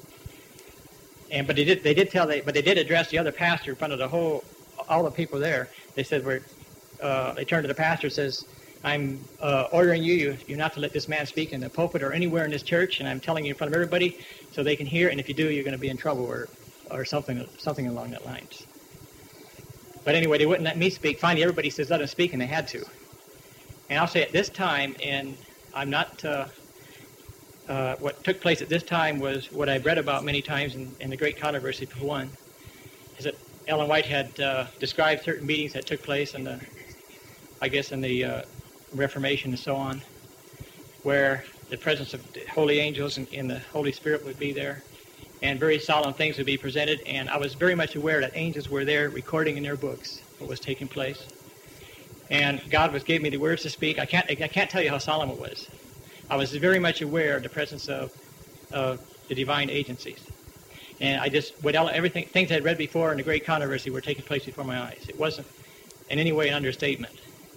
And, but they did, they did tell, they, but they did address the other pastor in front of the whole, all the people there. They said, we're, Uh, they turned to the pastor and says, I'm uh, ordering you, you, you're not to let this man speak in the pulpit or anywhere in this church, and I'm telling you in front of everybody so they can hear, and if you do, you're going to be in trouble or, or something something along that lines. But anyway, they wouldn't let me speak. Finally, everybody says, let him speak, and they had to. And I'll say at this time, and I'm not, uh, uh, what took place at this time was what I've read about many times in, in the Great Controversy, for one, is that Ellen White had uh, described certain meetings that took place in the I guess in the uh, Reformation and so on, where the presence of holy angels and, and the Holy Spirit would be there, and very solemn things would be presented. And I was very much aware that angels were there recording in their books what was taking place. And God was gave me the words to speak. I can't I can't tell you how solemn it was. I was very much aware of the presence of, of the divine agencies. And I just, what everything things I had read before in the Great Controversy were taking place before my eyes. It wasn't in any way an understatement.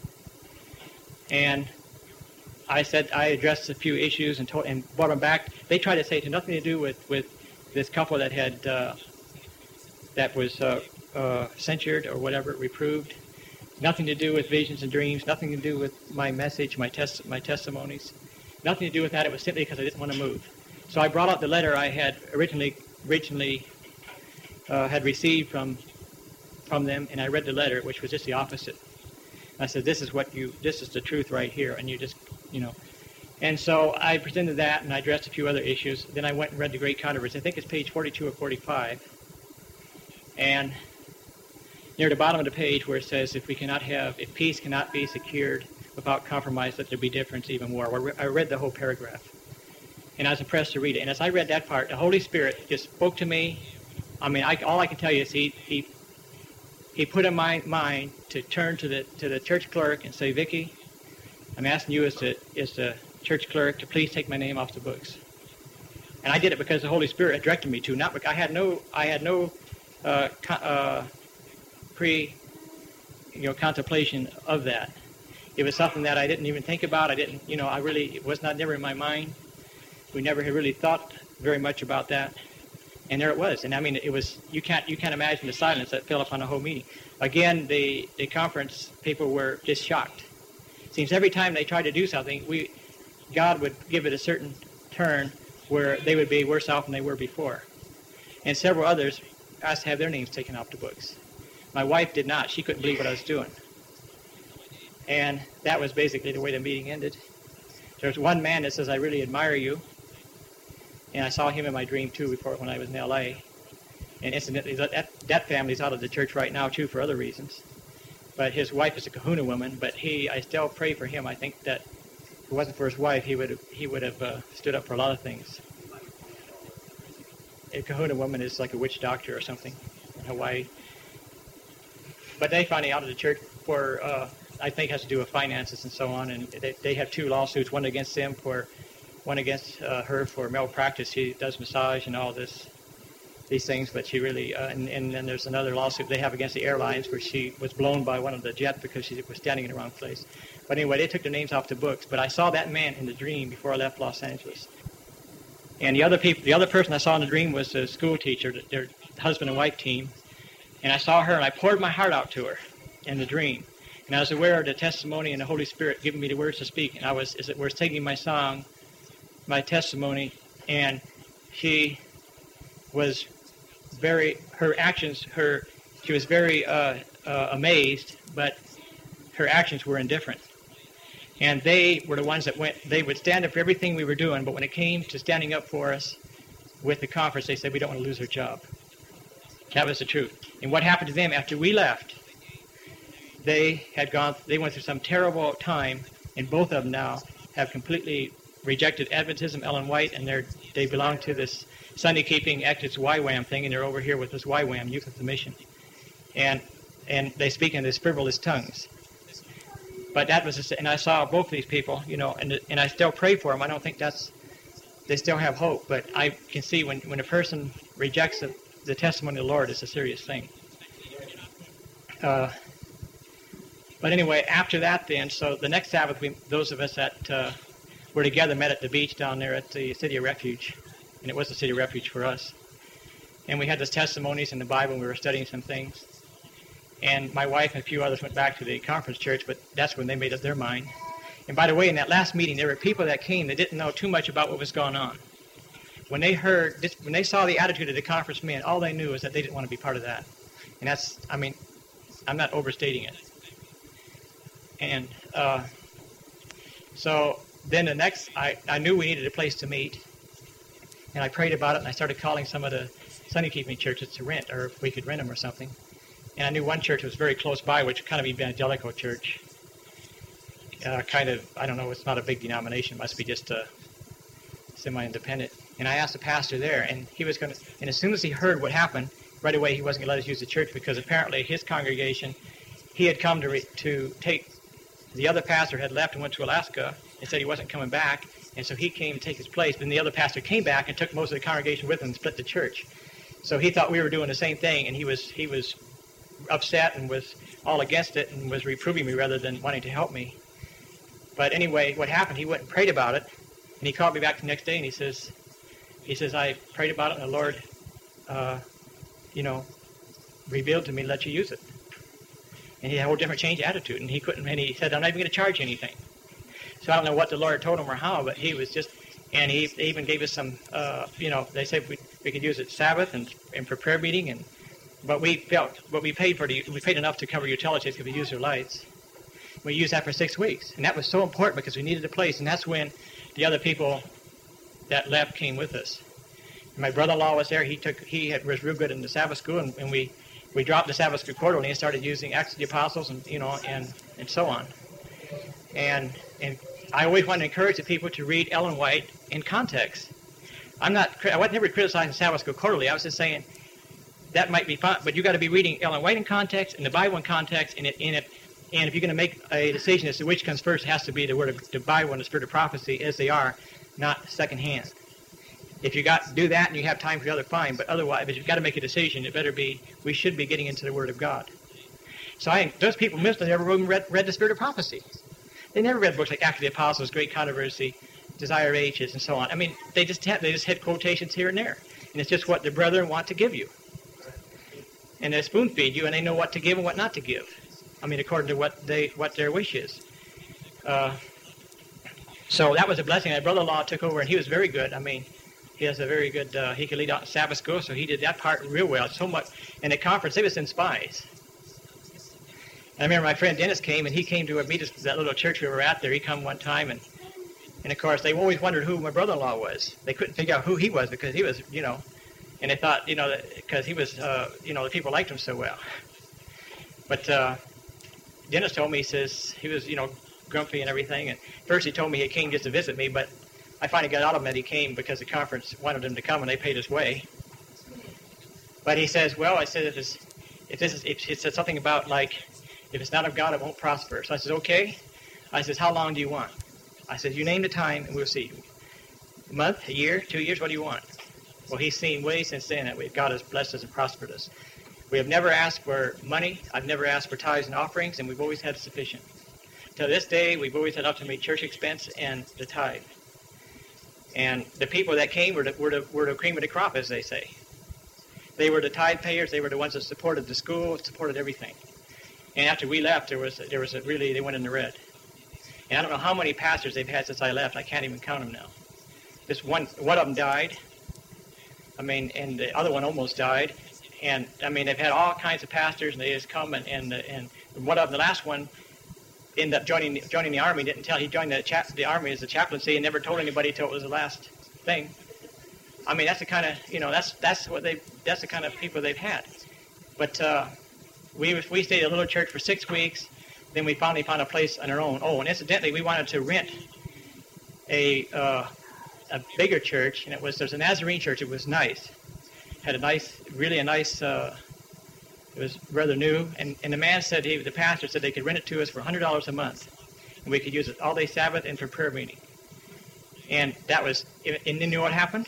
And I said, I addressed a few issues and, told, and brought them back. They tried to say it had nothing to do with, with this couple that had, uh, that was uh, uh, censured or whatever, reproved. Nothing to do with visions and dreams, nothing to do with my message, my, tes- my testimonies. Nothing to do with that. It was simply because I didn't want to move. So I brought out the letter I had originally, originally uh, had received from, from them, and I read the letter, which was just the opposite. I said, this is what you, this is the truth right here, and you just, you know. And so I presented that, and I addressed a few other issues. Then I went and read the Great Controversy. I think it's page forty-two or forty-five. And near the bottom of the page where it says, if we cannot have, if peace cannot be secured without compromise, let there be difference, even war. I read the whole paragraph. And I was impressed to read it. And as I read that part, the Holy Spirit just spoke to me. I mean, I, all I can tell you is he, he He put in my mind to turn to the to the church clerk and say, Vicki, I'm asking you as the as the church clerk to please take my name off the books. And I did it because the Holy Spirit had directed me to. Not because I had no I had no uh, uh, pre, you know, contemplation of that. It was something that I didn't even think about. I didn't, you know, I really, it was not never in my mind. We never had really thought very much about that. And there it was. And I mean, it was, you can't, you can't imagine the silence that fell upon the whole meeting. Again, the, the conference people were just shocked. It seems every time they tried to do something, we, God would give it a certain turn where they would be worse off than they were before. And several others asked to have their names taken off the books. My wife did not. She couldn't believe what I was doing. And that was basically the way the meeting ended. There was one man that says, I really admire you. And I saw him in my dream, too, before when I was in L A. And incidentally, that, that family's out of the church right now, too, for other reasons. But his wife is a kahuna woman, but he, I still pray for him. I think that if it wasn't for his wife, he would have, he would have uh, stood up for a lot of things. A kahuna woman is like a witch doctor or something in Hawaii. But they finally out of the church for, uh, I think, has to do with finances and so on. And they, they have two lawsuits, one against them for, one against uh, her for malpractice. She does massage and all this, these things, but she really, uh, and, and then there's another lawsuit they have against the airlines where she was blown by one of the jets because she was standing in the wrong place. But anyway, they took their names off the books. But I saw that man in the dream before I left Los Angeles. And the other people, the other person I saw in the dream was a school teacher, their husband and wife team. And I saw her, and I poured my heart out to her in the dream. And I was aware of the testimony and the Holy Spirit giving me the words to speak. And I was, as it was, taking my song, my testimony, and she was very, her actions, her, she was very uh, uh, amazed, but her actions were indifferent. And they were the ones that went, they would stand up for everything we were doing, but when it came to standing up for us with the conference, they said, we don't want to lose our job. That was the truth. And what happened to them after we left, they had gone, they went through some terrible time, and both of them now have completely rejected Adventism, Ellen White, and they're, they belong to this Sunday-keeping Actors Y WAM thing, and they're over here with this Y WAM, Youth of the Mission. And and they speak in these frivolous tongues. But that was, a, and I saw both of these people, you know, and and I still pray for them. I don't think that's, they still have hope, but I can see when, when a person rejects the, the testimony of the Lord, it's a serious thing. Uh, but anyway, after that then, so the next Sabbath, we, those of us that uh, were together met at the beach down there at the City of Refuge, and it was the City of Refuge for us. And we had those testimonies in the Bible, and we were studying some things. And my wife and a few others went back to the conference church, but that's when they made up their mind. And by the way, in that last meeting, there were people that came that didn't know too much about what was going on. When they heard, this, when they saw the attitude of the conference men, all they knew was that they didn't want to be part of that. And that's, I mean, I'm not overstating it. And uh, so then the next, I, I knew we needed a place to meet. And I prayed about it, and I started calling some of the Sunday-keeping churches to rent, or if we could rent them or something. And I knew one church was very close by, which kind of evangelical church. Uh, kind of, I don't know, it's not a big denomination. It must be just a semi-independent. And I asked the pastor there, and he was going to, and as soon as he heard what happened, right away he wasn't going to let us use the church because apparently his congregation, he had come to re, to take, the other pastor had left and went to Alaska and said he wasn't coming back. And so he came to take his place. Then the other pastor came back and took most of the congregation with him and split the church. So he thought we were doing the same thing, and he was he was upset and was all against it and was reproving me rather than wanting to help me. But anyway, what happened, he went and prayed about it, and he called me back the next day, and he says, he says, I prayed about it, and the Lord, uh, you know, revealed to me to let you use it. And he had a whole different change of attitude, and he couldn't, and he said, I'm not even going to charge you anything. So I don't know what the Lord told him or how, but he was just, and he they even gave us some, uh, you know, they said we, we could use it Sabbath and, and for prayer meeting, and but we felt, what we paid for, the, we paid enough to cover utilities because we used their lights. We used that for six weeks, and that was so important because we needed a place, and that's when the other people that left came with us. And my brother-in-law was there. He took, he had, was real good in the Sabbath school, and, and we, we dropped the Sabbath school quarterly and started using Acts of the Apostles, and you know, and and so on. And and I always want to encourage the people to read Ellen White in context. I'm not, I was never criticizing Sabbath school quarterly. I was just saying that might be fine, but you got to be reading Ellen White in context and the Bible in context, and it in it. And if you're going to make a decision as to which comes first, it has to be the word of the Bible and the Spirit of prophecy as they are, not secondhand. If you got to do that and you have time for the other, fine. But otherwise, if you've got to make a decision, it better be, we should be getting into the Word of God. So I those people missed it. Never even read, read the Spirit of Prophecy. They never read books like Acts of the Apostles, Great Controversy, Desire of Ages, and so on. I mean, they just have, they just hit quotations here and there, and it's just what the brethren want to give you. And they spoon feed you, and they know what to give and what not to give. I mean, according to what they what their wish is. Uh, so that was a blessing. My brother-in-law took over, and he was very good. I mean, he has a very good. Uh, he could lead out in Sabbath school, so he did that part real well. So much. In the conference, they was in spies. And I remember my friend Dennis came, and he came to meet us at that little church we were at there. He come one time, and and of course they always wondered who my brother-in-law was. They couldn't figure out who he was because he was, you know. And they thought, you know, because he was, uh, you know, the people liked him so well. But uh, Dennis told me, he says, he was, you know, grumpy and everything. And first he told me he came just to visit me, but I finally got out of him that he came because the conference wanted him to come and they paid his way. But he says, well, I said, if it's, if this is, if it said something about like, if it's not of God, it won't prosper. So I said, okay. I says, how long do you want? I said, you name the time and we'll see. A month, a year, two years, what do you want? Well, he's seen way since then that God has blessed us and prospered us. We have never asked for money. I've never asked for tithes and offerings, and we've always had sufficient. To this day, we've always had up to meet church expense and the tithe. And the people that came were the, were, the, were the cream of the crop, as they say. They were the tithe payers. They were the ones that supported the school, supported everything. And after we left, there was there was a really, they went in the red. And I don't know how many pastors they've had since I left. I can't even count them now. This one, one of them died. I mean, and the other one almost died. And, I mean, they've had all kinds of pastors, and they just come, and and, and one of them, the last one, ended up joining joining the army. Didn't tell, he joined the, chap, the army as a chaplaincy and never told anybody until it was the last thing. I mean, that's the kind of, you know, that's that's what they that's the kind of people they've had. But uh, we we stayed at a little church for six weeks. Then we finally found a place on our own. Oh, and incidentally, we wanted to rent a... Uh, a bigger church, and it was, there's a Nazarene church. It was nice. Had a nice, really a nice, uh, it was rather new, and, and the man said, he, the pastor said they could rent it to us for one hundred dollars a month, and we could use it all day Sabbath and for prayer meeting. And that was, and you know what happened?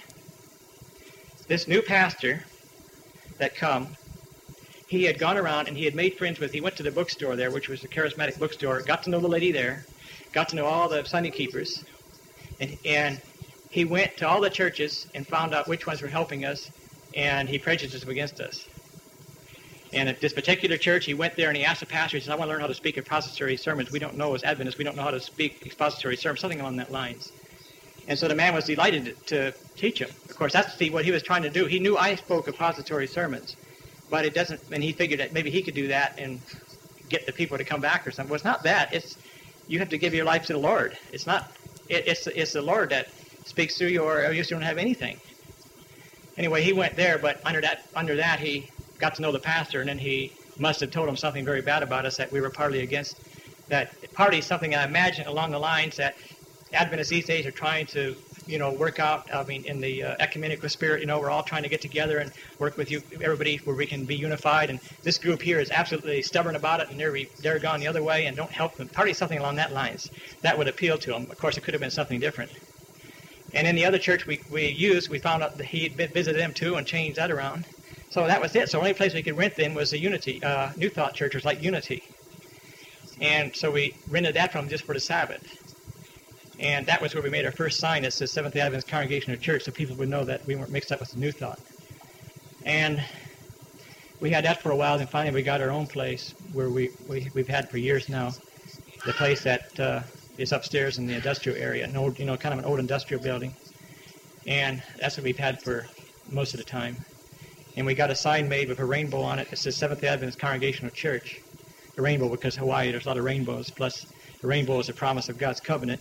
This new pastor that come, he had gone around and he had made friends with, he went to the bookstore there, which was a charismatic bookstore, got to know the lady there, got to know all the Sunday keepers, and, and he went to all the churches and found out which ones were helping us, and he prejudiced them against us. And at this particular church, he went there and he asked the pastor, he said, I want to learn how to speak expository sermons. We don't know as Adventists, we don't know how to speak expository sermons, something along that lines. And so the man was delighted to, to teach him. Of course, that's see, what he was trying to do. He knew I spoke expository sermons, but it doesn't, and he figured that maybe he could do that and get the people to come back or something. Well, it's not that. It's, you have to give your life to the Lord. It's not, it, it's, it's the Lord that speaks through you, or you just don't have anything. Anyway, he went there, but under that under that he got to know the pastor, and then he must have told him something very bad about us that we were partly against. That partly something I imagine along the lines that Adventists these days are trying to, you know, work out. I mean, in the uh, ecumenical spirit, you know, we're all trying to get together and work with you, everybody, where we can be unified. And this group here is absolutely stubborn about it, and they're they're gone the other way and don't help them. Partly something along that lines that would appeal to them. Of course, it could have been something different. And in the other church we, we used, we found out that he visited them too and changed that around. So that was it. So the only place we could rent them was the Unity, uh, New Thought church, was like Unity. And so we rented that from them just for the Sabbath. And that was where we made our first sign that says Seventh-day Adventist Congregational Church, so people would know that we weren't mixed up with the New Thought. And we had that for a while, and finally we got our own place where we, we, we've had for years now, the place that... Uh, is upstairs in the industrial area, an old, you know, kind of an old industrial building. And that's what we've had for most of the time. And we got a sign made with a rainbow on it that says Seventh-day Adventist Congregational Church. A rainbow because Hawaii, there's a lot of rainbows, plus the rainbow is a promise of God's covenant.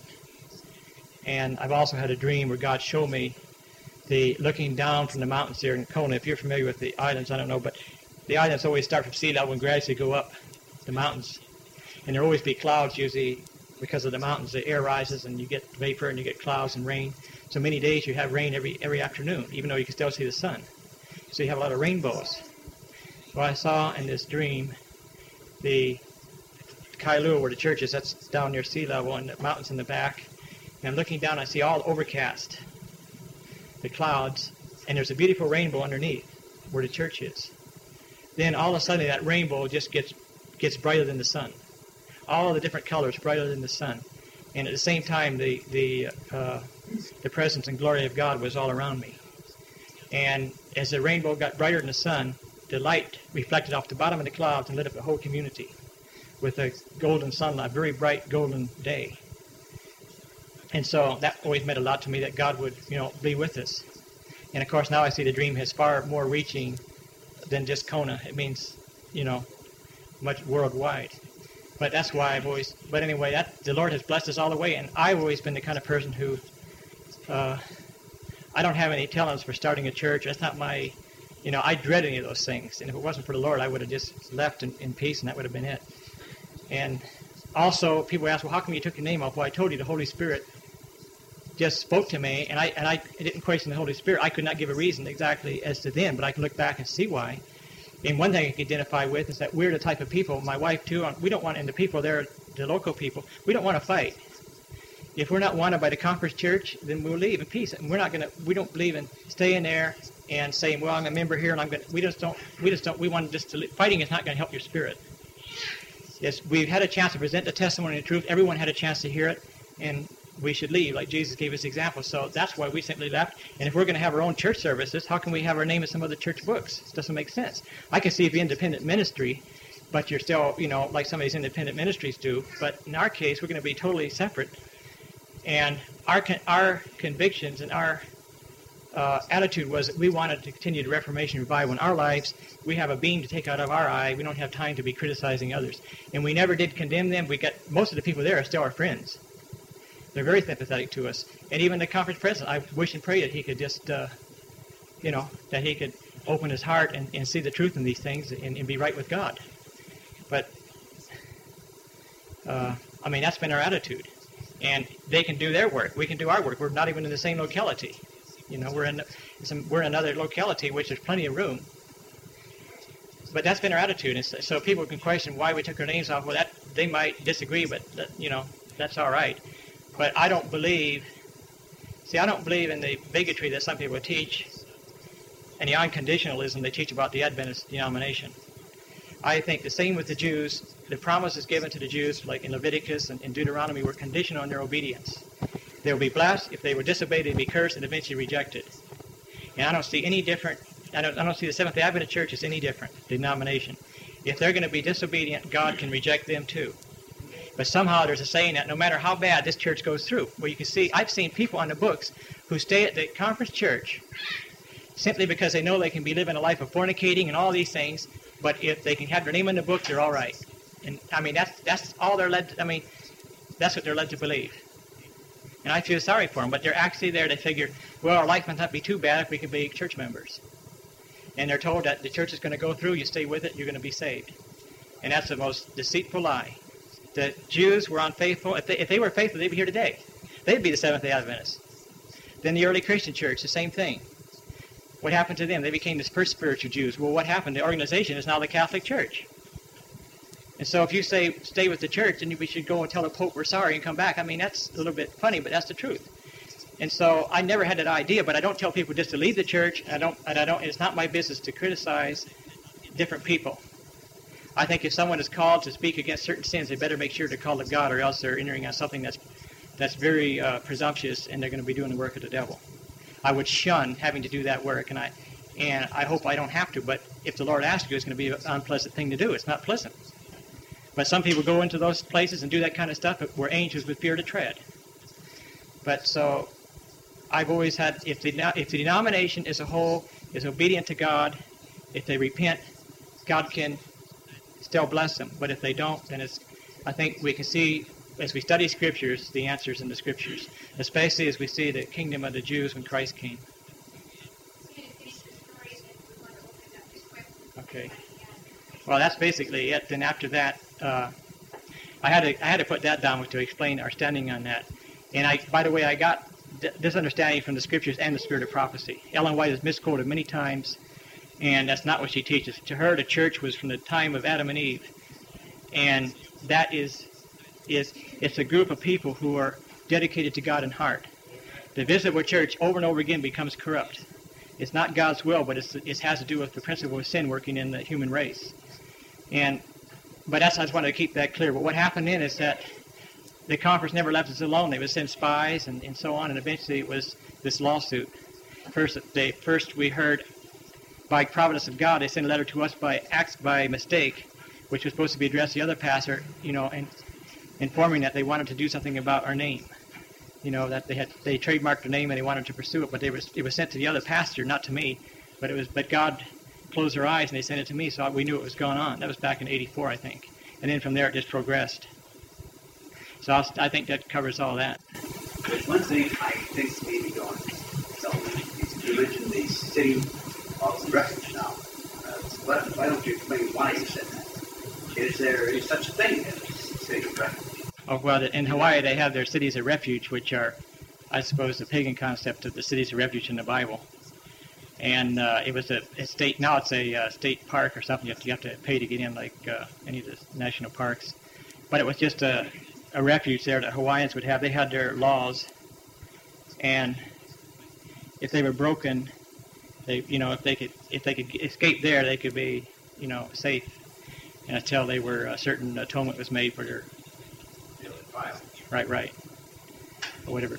And I've also had a dream where God showed me the looking down from the mountains here in Kona. If you're familiar with the islands, I don't know, but the islands always start from sea level and gradually go up the mountains. And there will always be clouds usually. Because of the mountains, the air rises and you get vapor and you get clouds and rain. So many days you have rain every every afternoon, even though you can still see the sun. So you have a lot of rainbows. Well, I saw in this dream the Kailua, where the church is, that's down near sea level, and the mountains in the back. And I'm looking down, I see all overcast, the clouds, and there's a beautiful rainbow underneath where the church is. Then all of a sudden that rainbow just gets gets brighter than the sun. All of the different colors brighter than the sun. And at the same time, the the uh, the presence and glory of God was all around me. And as the rainbow got brighter than the sun, the light reflected off the bottom of the clouds and lit up the whole community with a golden sunlight, a very bright golden day. And so that always meant a lot to me, that God would, you know, be with us. And of course, now I see the dream has far more reaching than just Kona. It means, you know, much worldwide. But that's why I've always, but anyway, that the Lord has blessed us all the way. And I've always been the kind of person who, uh, I don't have any talents for starting a church. That's not my, you know, I dread any of those things. And if it wasn't for the Lord, I would have just left in, in peace, and that would have been it. And also, people ask, well, how come you took your name off? Well, I told you the Holy Spirit just spoke to me, and I and I didn't question the Holy Spirit. I could not give a reason exactly as to then, but I can look back and see why. And one thing I can identify with is that we're the type of people, my wife too, we don't want, and the people there, the local people, we don't want to fight. If we're not wanted by the Conference Church, then we'll leave in peace. And we're not going to, we don't believe in staying there and saying, well, I'm a member here, and I'm going to, we just don't, we just don't, we want just to, fighting is not going to help your spirit. Yes, we've had a chance to present the testimony of the truth. Everyone had a chance to hear it, and we should leave, like Jesus gave us example. So that's why we simply left. And if we're going to have our own church services, how can we have our name in some other church books? It doesn't make sense. I can see if you're independent ministry, but you're still, you know, like some of these independent ministries do. But in our case, we're going to be totally separate. And our con- our convictions and our uh, attitude was that we wanted to continue the Reformation revival in our lives. We have a beam to take out of our eye. We don't have time to be criticizing others. And we never did condemn them. We got, most of the people there are still our friends. They're very sympathetic to us. And even the conference president, I wish and pray that he could just, uh, you know, that he could open his heart and, and see the truth in these things and, and be right with God. But, uh, I mean, that's been our attitude. And they can do their work. We can do our work. We're not even in the same locality. You know, we're in some, we're in another locality, which there's plenty of room. But that's been our attitude. And so people can question why we took our names off. Well, that they might disagree, but, that, you know, that's all right. But I don't believe, see, I don't believe in the bigotry that some people teach and the unconditionalism they teach about the Adventist denomination. I think the same with the Jews. The promises given to the Jews, like in Leviticus and in Deuteronomy, were conditional on their obedience. They will be blessed. If they were disobeyed, they'd be cursed and eventually rejected. And I don't see any different, I don't, I don't see the Seventh-day Adventist Church as any different denomination. If they're going to be disobedient, God can reject them too. But somehow there's a saying that no matter how bad this church goes through, where you can see, I've seen people on the books who stay at the conference church simply because they know they can be living a life of fornicating and all these things, but if they can have their name in the book, they're all right. And I mean, that's that's all they're led to, I mean, that's what they're led to believe. And I feel sorry for them, but they're actually there to figure, well, our life might not be too bad if we can be church members. And they're told that the church is going to go through, you stay with it, you're going to be saved. And that's the most deceitful lie. The Jews were unfaithful. If they, if they were faithful, they'd be here today. They'd be the Seventh-day Adventists. Then the early Christian church, the same thing. What happened to them? They became the first spiritual Jews. Well, what happened? The organization is now the Catholic Church. And so if you say, stay with the church, then we should go and tell the Pope we're sorry and come back. I mean, that's a little bit funny, but that's the truth. And so I never had that idea, but I don't tell people just to leave the church. I don't, and I don't, it's not my business to criticize different people. I think if someone is called to speak against certain sins, they better make sure to call of God, or else they're entering on something that's that's very uh, presumptuous, and they're going to be doing the work of the devil. I would shun having to do that work, and I and I hope I don't have to. But if the Lord asks you, it's going to be an unpleasant thing to do. It's not pleasant. But some people go into those places and do that kind of stuff where angels would fear to tread. But so I've always had, if the if the denomination as a whole is obedient to God, if they repent, God can still bless them. But if they don't, then it's, I think we can see, as we study Scriptures, the answers in the Scriptures, especially as we see the kingdom of the Jews when Christ came. Okay. Well, that's basically it. Then after that, uh, I had to I had to put that down to explain our standing on that. And I, by the way, I got th- this understanding from the Scriptures and the Spirit of prophecy. Ellen White has misquoted many times, and that's not what she teaches. To her, the church was from the time of Adam and Eve, and that is is it's a group of people who are dedicated to God in heart. The visible church over and over again becomes corrupt. It's not God's will, but it's, it has to do with the principle of sin working in the human race. And but that's I just wanted to keep that clear. But what happened then is that the conference never left us alone. They would send spies and, and so on, and eventually it was this lawsuit. First, they first we heard by providence of God, they sent a letter to us by acts by mistake, which was supposed to be addressed to the other pastor, you know, and informing that they wanted to do something about our name. You know, that they had they trademarked the name and they wanted to pursue it, but they was it was sent to the other pastor, not to me. But it was but God closed their eyes and they sent it to me, so we knew what was going on. That was back in eighty-four, I think, and then from there it just progressed. So I'll, I think that covers all that. One thing I think may be going so is religion, the city of refuge now. Uh, why, why don't you explain why you said that? Is there is such a thing as a city of refuge? Oh, well, in Hawaii they have their cities of refuge, which are, I suppose, the pagan concept of the cities of refuge in the Bible. And uh, it was a, a state, now it's a uh, state park or something. You have to, you have to pay to get in, like uh, any of the national parks. But it was just a, a refuge there that Hawaiians would have. They had their laws, and if they were broken, they, you know, if they could, if they could escape there, they could be, you know, safe. And until they were a certain atonement was made for their right, right, or whatever.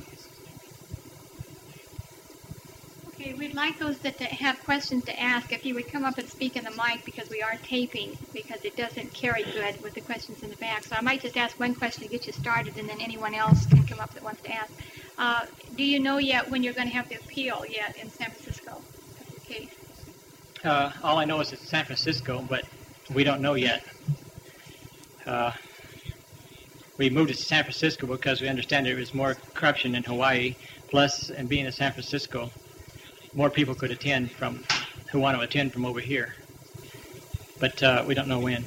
Okay, we'd like those that have questions to ask if you would come up and speak in the mic, because we are taping, because it doesn't carry good with the questions in the back. So I might just ask one question to get you started, and then anyone else can come up that wants to ask. Uh, do you know yet when you're going to have the appeal yet in San Francisco? Okay. Uh, all I know is it's San Francisco, but we don't know yet. Uh, we moved it to San Francisco because we understand there was more corruption in Hawaii, plus, and being in San Francisco, more people could attend from, who want to attend from over here. But uh, we don't know when.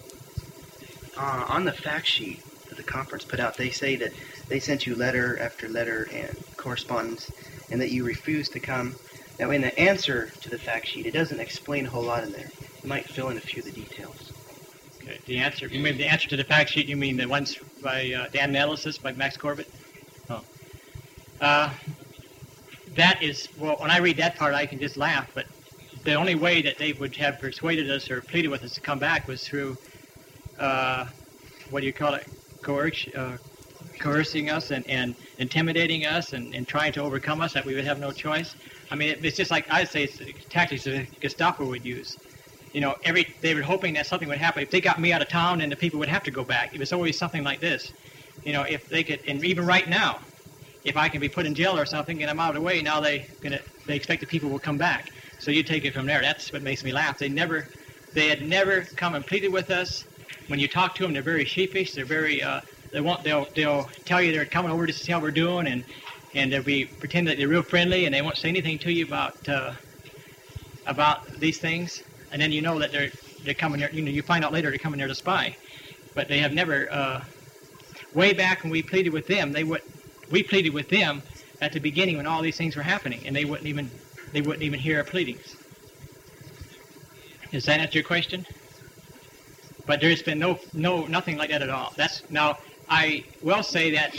Uh, on the fact sheet that the conference put out, they say that they sent you letter after letter and correspondence, and that you refused to come. Now, in the answer to the fact sheet, it doesn't explain a whole lot in there. You might fill in a few of the details. Okay, the answer, you mean the answer to the fact sheet, you mean the ones by uh, Dan Analysis, by Max Corbett? Oh. Uh, that is, well, when I read that part, I can just laugh, but the only way that they would have persuaded us or pleaded with us to come back was through, uh, what do you call it, Coerc- uh, coercing us and, and intimidating us and, and trying to overcome us, that we would have no choice. I mean, it, it's just like, I'd say it's the tactics that the Gestapo would use. You know, every they were hoping that something would happen. If they got me out of town, then the people would have to go back. It was always something like this. You know, if they could, and even right now, if I can be put in jail or something and I'm out of the way, now they gonna they expect the people will come back. So you take it from there. That's what makes me laugh. They never, they had never come and pleaded with us. When you talk to them, they're very sheepish. They're very, uh, they won't. They'll they'll tell you they're coming over just to see how we're doing, and and they'll be pretend that they're real friendly, and they won't say anything to you about uh, about these things. And then you know that they're they're coming there. You know, you find out later they're coming there to spy. But they have never. Uh, way back when we pleaded with them, they would. We pleaded with them at the beginning when all these things were happening, and they wouldn't even they wouldn't even hear our pleadings. Does that answer your question? But there's been no no nothing like that at all. That's now I will say that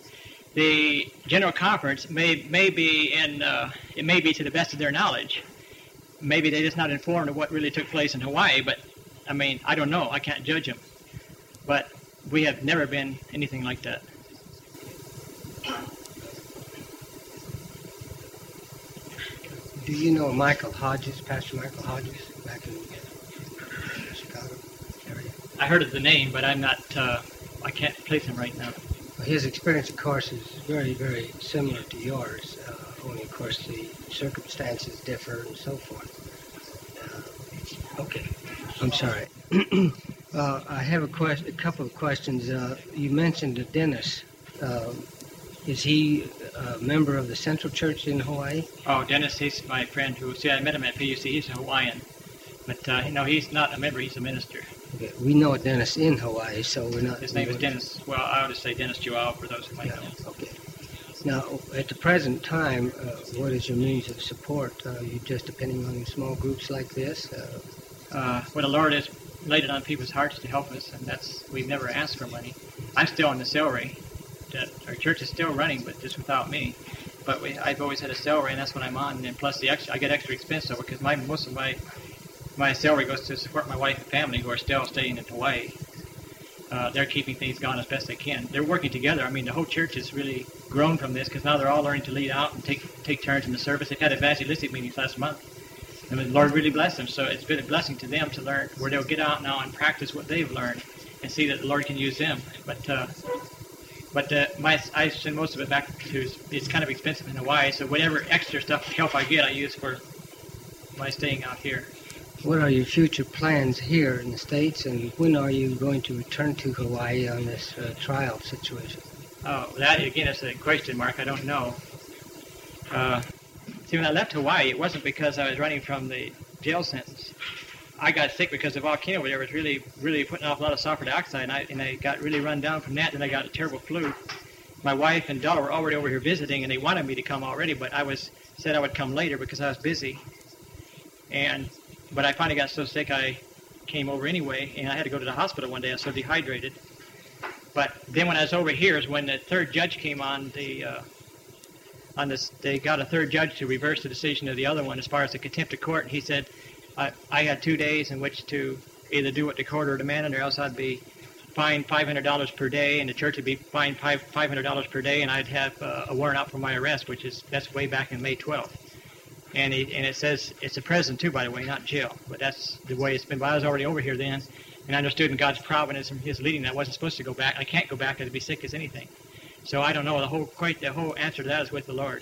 the General Conference may may be in uh, it may be to the best of their knowledge. Maybe they're just not informed of what really took place in Hawaii. But I mean, I don't know. I can't judge them. But we have never been anything like that. Do you know Michael Hodges, Pastor Michael Hodges, back in Chicago area? I heard of the name, but I'm not, uh, I can't place him right now. Well, his experience, of course, is very, very similar to yours, uh, only, of course, the circumstances differ and so forth. Uh, okay, I'm sorry. uh, I have a, quest- a couple of questions. Uh, you mentioned Dennis. Uh, is he a member of the Central Church in Hawaii? Oh, Dennis, he's my friend who, see, I met him at P U C. He's a Hawaiian. But, uh, you know, he's not a member. He's a minister. Okay. We know a Dennis in Hawaii, so we're not... His name is Dennis. Well, I would say Dennis Joao for those who might Yeah, know. okay. Now, at the present time, uh, what is your means of support? Uh, are you just depending on small groups like this? Uh, Uh, well, the Lord has laid it on people's hearts to help us, and that's, we've never asked for money. I'm still on the salary. That our church is still running, but just without me. But we, I've always had a salary, and that's what I'm on. And plus, the extra, I get extra expense over because my most of my my salary goes to support my wife and family who are still staying in Hawaii. uh, they're keeping things going as best they can. They're working together. I mean, the whole church has really grown from this because now they're all learning to lead out and take take turns in the service. They've had evangelistic meetings last month, and the Lord really blessed them. So it's been a blessing to them to learn where they'll get out now and practice what they've learned and see that the Lord can use them. But uh, but uh, my I send most of it back to it's kind of expensive in Hawaii. So whatever extra stuff help I get, I use for my staying out here. What are your future plans here in the States, and when are you going to return to Hawaii on this uh, trial situation? Oh, that again is a question mark. I don't know. Uh, see, when I left Hawaii, it wasn't because I was running from the jail sentence. I got sick because the volcano over there was really, really putting off a lot of sulfur dioxide, and I, and I got really run down from that. Then I got a terrible flu. My wife and daughter were already over here visiting, and they wanted me to come already, but I was said I would come later because I was busy. And but I finally got so sick I came over anyway, and I had to go to the hospital one day. I was so dehydrated. But then when I was over here is when the third judge came on the uh, on this. They got a third judge to reverse the decision of the other one as far as the contempt of court. And he said I, I had two days in which to either do what the court order demanded, or else I'd be fined five hundred dollars per day, and the church would be fined five hundred dollars per day, and I'd have uh, a warrant out for my arrest, which is that's way back in May twelfth. And, he, and it says it's a prison, too, by the way, not jail. But that's the way it's been. But I was already over here then, and I understood in God's providence and His leading that I wasn't supposed to go back. I can't go back. I'd be sick as anything. So I don't know. The whole quite the whole answer to that is with the Lord.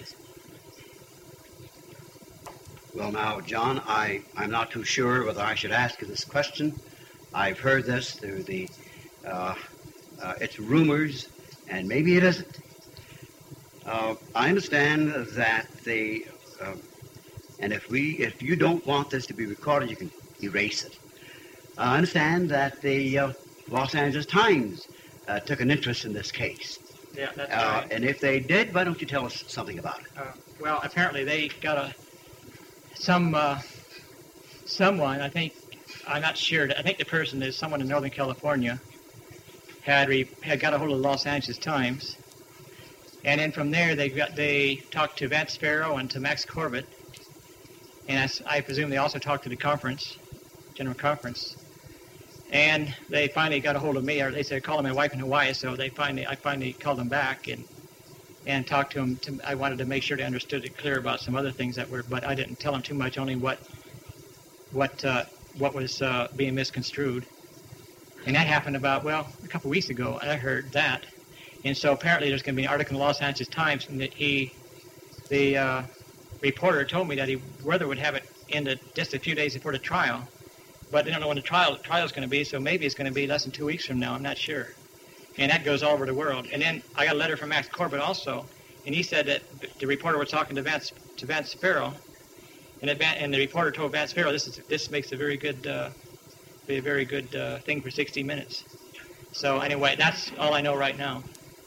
Well, now, John, I, I'm not too sure whether I should ask you this question. I've heard this through the, uh, uh, it's rumors, and maybe it isn't. Uh, I understand that the... Uh, And if we, if you don't want this to be recorded, you can erase it. I understand that the uh, Los Angeles Times uh, took an interest in this case. Yeah, that's uh, right. And if they did, why don't you tell us something about it? Uh, well, apparently they got a some uh, someone. I think I'm not sure. I think the person is someone in Northern California had re, had got a hold of the Los Angeles Times, and then from there they got they talked to Vance Sparrow and to Max Corbett. And I, I presume they also talked to the conference, general conference. And they finally got a hold of me, or they said, call my wife in Hawaii. So they finally, I finally called them back and and talked to them. To, I wanted to make sure they understood it clear about some other things that were, but I didn't tell them too much, only what what uh, what was uh, being misconstrued. And that happened about, well, a couple weeks ago. I heard that. And so apparently there's going to be an article in the Los Angeles Times, and that he, the... Uh, reporter told me that he rather would have it in the, just a few days before the trial, but they don't know when the trial trial is going to be, so maybe it's going to be less than two weeks from now. I'm not sure. And that goes all over the world. And then I got a letter from Max Corbett also, and he said that the reporter was talking to Vance to Vance Sparrow, and, it, and the reporter told Vance Sparrow this is this makes a very good uh, be a very good uh, thing for sixty minutes. So anyway, that's all I know right now.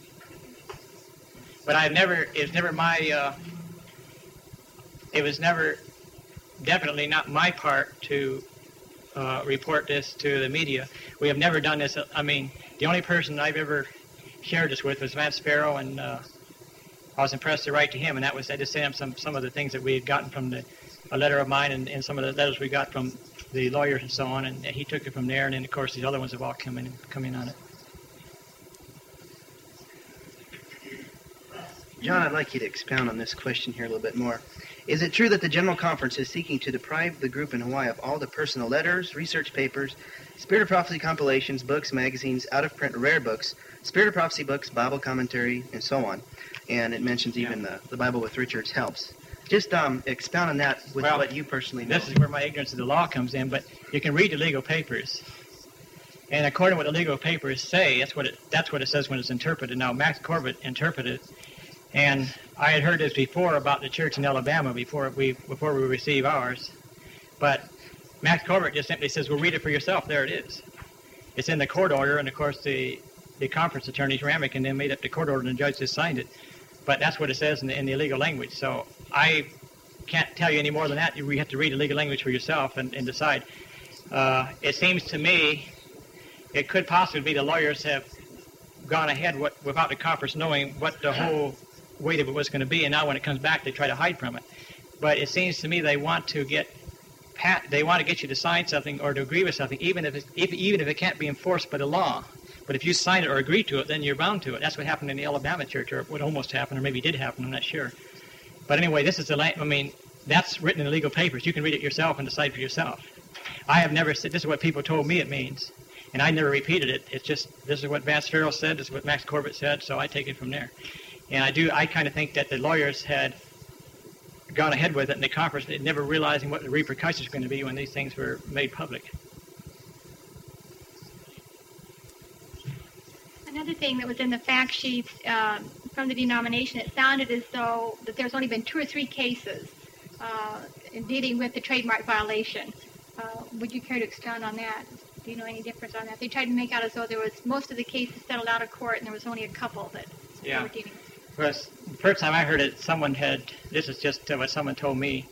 But I've never it's never my uh, It was never, definitely not my part to uh, report this to the media. We have never done this. I mean, the only person I've ever shared this with was Vance Sparrow, and uh, I was impressed to write to him, and that was I just sent him some, some of the things that we had gotten from the, a letter of mine and, and some of the letters we got from the lawyers and so on, and, and he took it from there, and then, of course, these other ones have all come in, come in on it. John, I'd like you to expound on this question here a little bit more. Is it true that the General Conference is seeking to deprive the group in Hawaii of all the personal letters, research papers, Spirit of Prophecy compilations, books, magazines, out-of-print rare books, Spirit of Prophecy books, Bible commentary, and so on? And it mentions even yeah. the, the Bible with Richard's helps. Just um, expound on that with well, what you personally know. This is where my ignorance of the law comes in, but you can read the legal papers. And according to what the legal papers say, that's what it, that's what it says when it's interpreted. Now, Max Corbett interpreted it. And I had heard this before about the church in Alabama before we before we receive ours. But Max Corbett just simply says, well, read it for yourself. There it is. It's in the court order, and, of course, the, the conference attorneys, Ramick, and then made up the court order, and the judge just signed it. But that's what it says in the, in the legal language. So I can't tell you any more than that. You have to read the legal language for yourself and, and decide. Uh, it seems to me it could possibly be the lawyers have gone ahead what, without the conference knowing what the whole weight of it was going to be, and now when it comes back, they try to hide from it. But it seems to me they want to get pat, they want to get you to sign something or to agree with something, even if, it, if even if it can't be enforced by the law. But if you sign it or agree to it, then you're bound to it. That's what happened in the Alabama church, or what almost happened, or maybe did happen, I'm not sure. But anyway, this is the, I mean, that's written in the legal papers. You can read it yourself and decide for yourself. I have never said, this is what people told me it means, and I never repeated it. It's just, this is what Vance Farrell said, this is what Max Corbett said, so I take it from there. And I do, I kind of think that the lawyers had gone ahead with it in the conference, never realizing what the repercussions were going to be when these things were made public. Another thing that was in the fact sheets uh, from the denomination, it sounded as though that there's only been two or three cases uh, in dealing with the trademark violation. Uh, would you care to expound on that? Do you know any difference on that? They tried to make out as though there was most of the cases settled out of court, and there was only a couple that yeah. they were dealing with. Because the first time I heard it, someone had, this is just uh, what someone told me,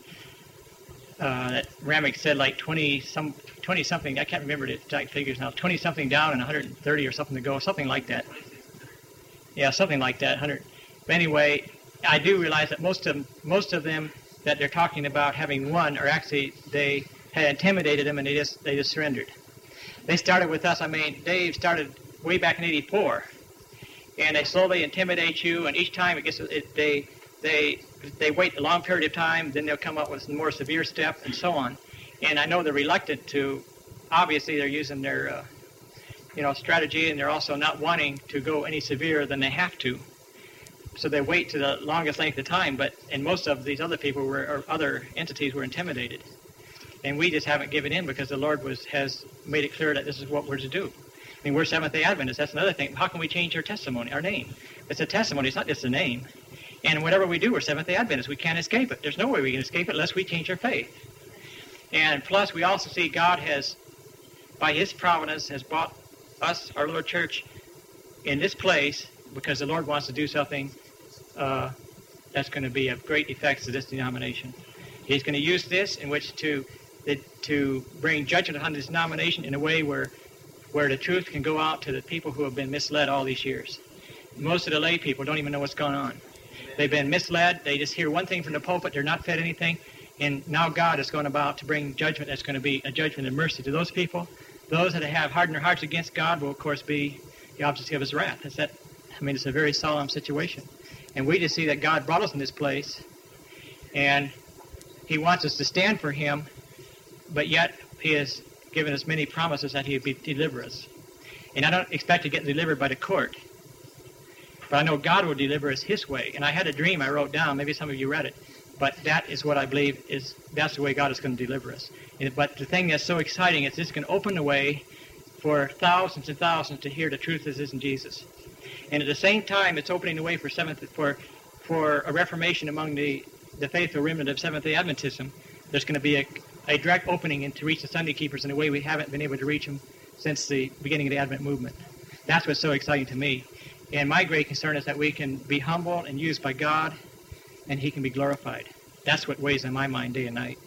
uh, that Ramick said like twenty some twenty something, I can't remember the exact figures now, twenty something down and one hundred thirty or something to go, something like that. Yeah, something like that, one hundred. But anyway, I do realize that most of them, most of them that they're talking about having won, or actually they had intimidated them and they just they just surrendered. They started with us. I mean, Dave started way back in eighty-four, and they slowly intimidate you, and each time it gets it, they they they wait a long period of time, then they'll come up with a more severe step, and so on. And I know they're reluctant to. Obviously, they're using their uh, you know strategy, and they're also not wanting to go any severer than they have to. So they wait to the longest length of time. But and most of these other people were, or other entities were intimidated, and we just haven't given in because the Lord was has made it clear that this is what we're to do. I mean, we're Seventh-day Adventists. That's another thing. How can we change our testimony, our name? It's a testimony. It's not just a name. And whatever we do, we're Seventh-day Adventists. We can't escape it. There's no way we can escape it unless we change our faith. And plus, we also see God has, by His providence, has brought us, our Lord Church, in this place because the Lord wants to do something uh, that's going to be of great effects to this denomination. He's going to use this in which to to bring judgment on this denomination in a way where where the truth can go out to the people who have been misled all these years. Most of the lay people don't even know what's going on. They've been misled. They just hear one thing from the pulpit. They're not fed anything. And now God is going about to bring judgment that's going to be a judgment of mercy to those people. Those that have hardened their hearts against God will, of course, be the objects of His wrath. It's that, I mean, it's a very solemn situation. And we just see that God brought us in this place, and He wants us to stand for Him, but yet He has given us many promises that He would deliver us. And I don't expect to get delivered by the court, but I know God will deliver us His way. And I had a dream I wrote down. Maybe some of you read it. But that is what I believe is, that's the way God is going to deliver us. And, but the thing that's so exciting is this can open the way for thousands and thousands to hear the truth as is in Jesus. And at the same time, it's opening the way for seventh for for a reformation among the, the faithful remnant of Seventh-day Adventism. There's going to be a, a direct opening in, to reach the Sunday keepers in a way we haven't been able to reach them since the beginning of the Advent movement. That's what's so exciting to me. And my great concern is that we can be humble and used by God, and He can be glorified. That's what weighs on my mind day and night.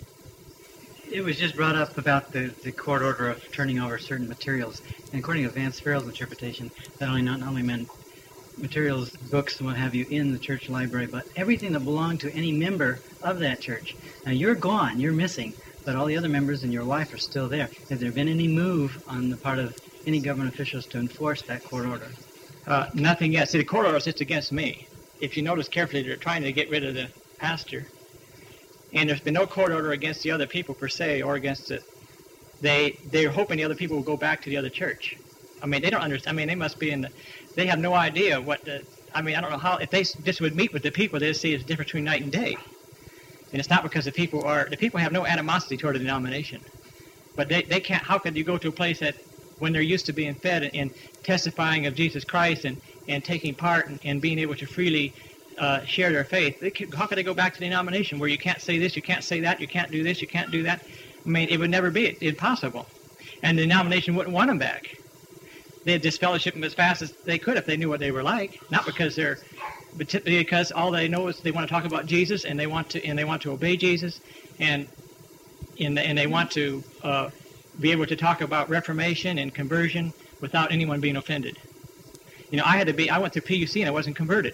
It was just brought up about the, the court order of turning over certain materials. And according to Vance Farrell's interpretation, that only not only meant materials, books, and what have you in the church library, but everything that belonged to any member of that church. Now, you're gone, you're missing, but all the other members in your life are still there. Has there been any move on the part of any government officials to enforce that court order? Uh, nothing yet. See, the court order is just against me. If you notice carefully, they're trying to get rid of the pastor. And there's been no court order against the other people per se, or against it. They, they're hoping the other people will go back to the other church. I mean, they don't understand. I mean, they must be in the, they have no idea what the, I mean, I don't know how, if they just would meet with the people, they'd see the difference between night and day. And it's not because the people are, the people have no animosity toward the denomination. But they, they can't, how could you go to a place that, when they're used to being fed and testifying of Jesus Christ and, and taking part and, and being able to freely uh, share their faith, they can, how could they go back to the denomination where you can't say this, you can't say that, you can't do this, you can't do that? I mean, it would never be impossible. And the denomination wouldn't want them back. They'd disfellowship them as fast as they could if they knew what they were like. Not because they're, but because all they know is they want to talk about Jesus and they want to and they want to obey Jesus, and and, and they want to uh, be able to talk about reformation and conversion without anyone being offended. You know, I had to be. I went through P U C and I wasn't converted.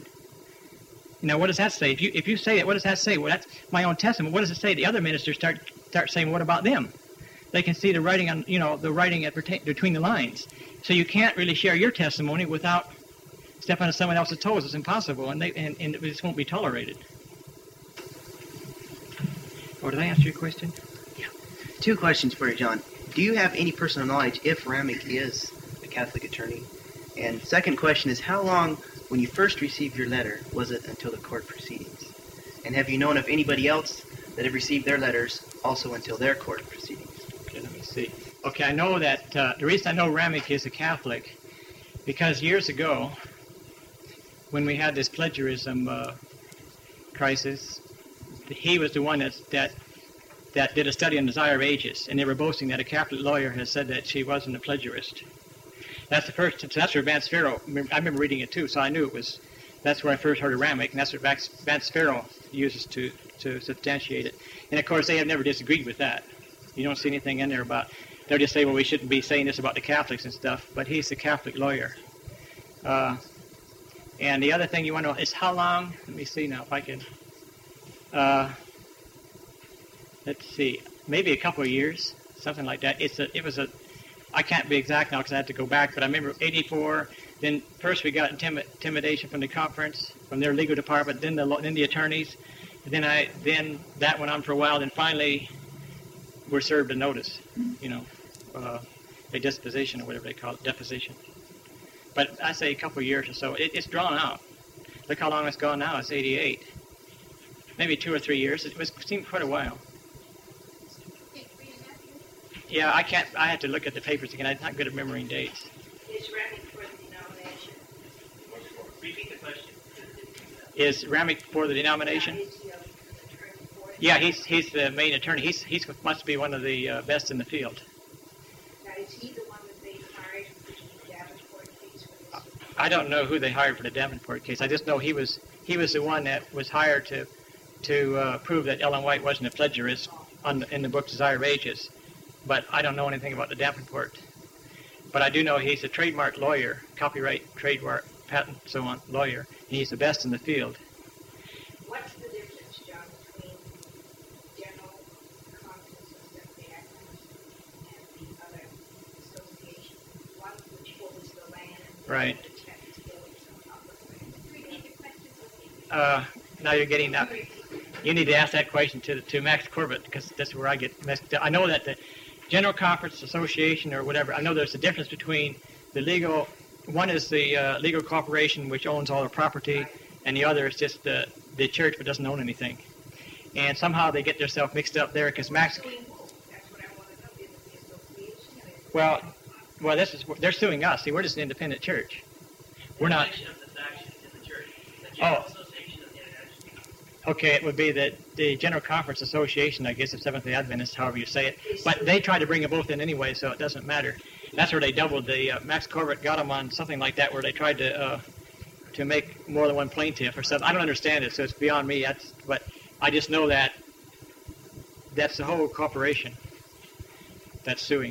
You know, what does that say? If you if you say it, what does that say? Well, that's my own testament. What does it say? The other ministers start start saying, what about them? they can see the writing on, you know, the writing at, between the lines. So you can't really share your testimony without stepping on someone else's toes. It's impossible, and, they, and, and it just won't be tolerated. Oh, did I answer your question? Yeah. Two questions for you, John. Do you have any personal knowledge if Ramick is a Catholic attorney? And second question is, how long, when you first received your letter, was it until the court proceedings? And have you known of anybody else that have received their letters also until their court proceedings? Okay, let me see. Okay, I know that uh, the reason I know Ramick is a Catholic, because years ago, when we had this plagiarism uh, crisis, he was the one that, that that did a study on the Desire of Ages, and they were boasting that a Catholic lawyer had said that she wasn't a plagiarist. That's the first. So that's where Vance Farrow. I remember reading it too, so I knew it was. That's where I first heard of Ramick, and that's what Vance Farrow uses to to substantiate it. And of course, they have never disagreed with that. You don't see anything in there about. They'll just say, well, we shouldn't be saying this about the Catholics and stuff. But he's the Catholic lawyer. Uh, and the other thing you want to know is how long. Let me see now if I can. Uh, let's see, maybe a couple of years, something like that. It's a. It was a. I can't be exact now because I have to go back, but I remember eighty-four. Then first we got intimi- intimidation from the conference, from their legal department, then the then the attorneys, and then I then that went on for a while. Then finally, we're served a notice, you know, uh, a disposition or whatever they call it, deposition. But I say a couple of years or so. It, it's drawn out. Look how long it's gone now. It's eighty-eight. Maybe two or three years. It was seemed quite a while. Yeah, I can't. I had to look at the papers again. I'm not good at remembering dates. Is Ramick for the denomination? Repeat the question. Is Ramick for the denomination? Yeah, is he a attorney for it? Yeah, he's he's the main attorney. He's he's must be one of the uh, best in the field. Now, is he the one that they hired for the Davenport case? For this? I don't know who they hired for the Davenport case. I just know he was he was the one that was hired to to uh, prove that Ellen White wasn't a plagiarist on the, in the book Desire of Ages. But I don't know anything about the Davenport. But I do know he's a trademark lawyer, copyright, trademark, patent, so on, lawyer. And he's the best in the field. What's the difference, John, between general conferences that they have and the other association? One which holds the land, and Right. which has to deal with some public land. Uh, now you're getting that. You need to ask that question to to Max Corbett, because that's where I get messed up. I know that the General Conference Association or whatever, I know there's a difference between the legal, one is the uh, legal corporation which owns all the property, and the other is just the, the church but doesn't own anything. And somehow they get themselves mixed up there because Max... That's what I want to know. Is it the association? Or is it Well, well, this is they're suing us. See, we're just an independent church. We're not... Oh. Okay, it would be that the General Conference Association, I guess, of Seventh-day Adventists, however you say it. But they try to bring them both in anyway, so it doesn't matter. That's where they doubled the uh, Max Corbett got them on something like that, where they tried to uh, to make more than one plaintiff or something. I don't understand it, so it's beyond me. That's, but I just know that that's the whole corporation that's suing.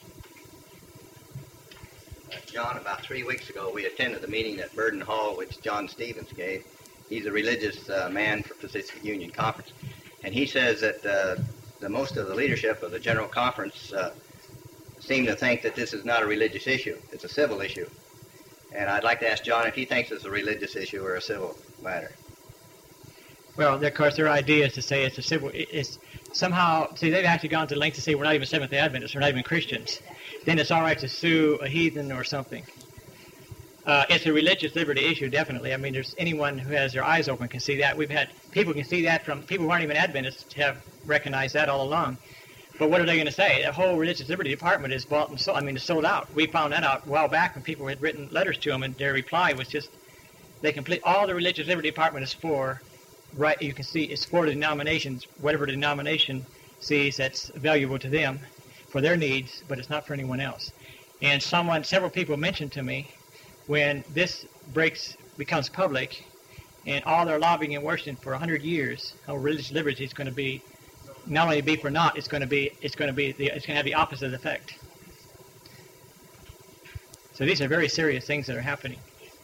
Uh, John, about three weeks ago, we attended the meeting at Burden Hall, which John Stevens gave. He's a religious uh, man for Pacific Union Conference, and he says that uh, the most of the leadership of the General Conference uh, seem to think that this is not a religious issue. It's a civil issue. And I'd like to ask John if he thinks it's a religious issue or a civil matter. Well, of course, their idea is to say it's a civil. It's somehow, see, they've actually gone to the length to say we're not even Seventh-day Adventists, we're not even Christians. Then it's all right to sue a heathen or something. Uh, it's a religious liberty issue, definitely. I mean, there's anyone who has their eyes open can see that. We've had people can see that from people who aren't even Adventists have recognized that all along. But what are they going to say? The whole religious liberty department is bought and sold. I mean, it's sold out. We found that out a while back when people had written letters to them, and their reply was just they complete all the religious liberty department is for. Right, you can see it's for the denominations, whatever the denomination sees that's valuable to them for their needs, but it's not for anyone else. And someone, several people mentioned to me, when this breaks, becomes public, and all their lobbying and worshiping for a hundred years, how religious liberty is going to be, not only be for naught, it's going to be, it's going to be, the, it's going to have the opposite effect. So these are very serious things that are happening.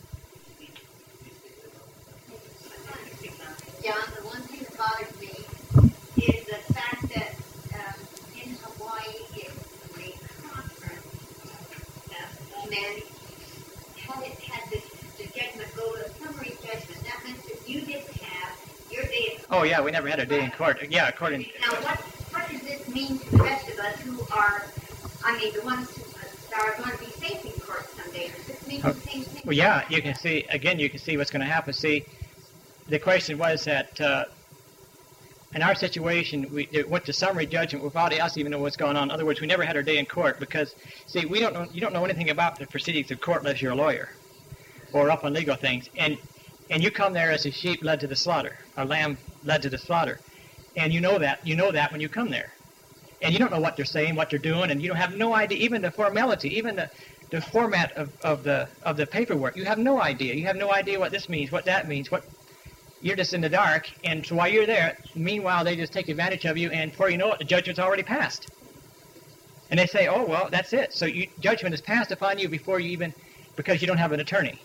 John, the one thing that bothers me is the fact that um, in Hawaii it had it had this, the judgment go to a summary judgment, that meant that you didn't have your day in court. Oh, yeah, we never had a day in court. Yeah, according... Now, what, what does this mean to the rest of us who are, I mean, the ones who are going to be safe in court someday? Does this mean the same thing? Well, yeah, you can see, again, you can see what's going to happen. See, the question was that uh, in our situation, we it went to summary judgment without us even knowing what's going on. In other words, we never had our day in court because, see, we don't know, you don't know anything about the proceedings of court unless you're a lawyer or up on legal things. And and you come there as a sheep led to the slaughter, a lamb led to the slaughter. And you know that. You know that when you come there. And you don't know what they're saying, what they're doing, and you don't have no idea, even the formality, even the, the format of, of the of the paperwork. You have no idea. You have no idea what this means, what that means, what... You're just in the dark, and so while you're there, meanwhile, they just take advantage of you, and before you know it, the judgment's already passed. And they say, oh, well, that's it. So you, judgment is passed upon you before you even, because you don't have an attorney.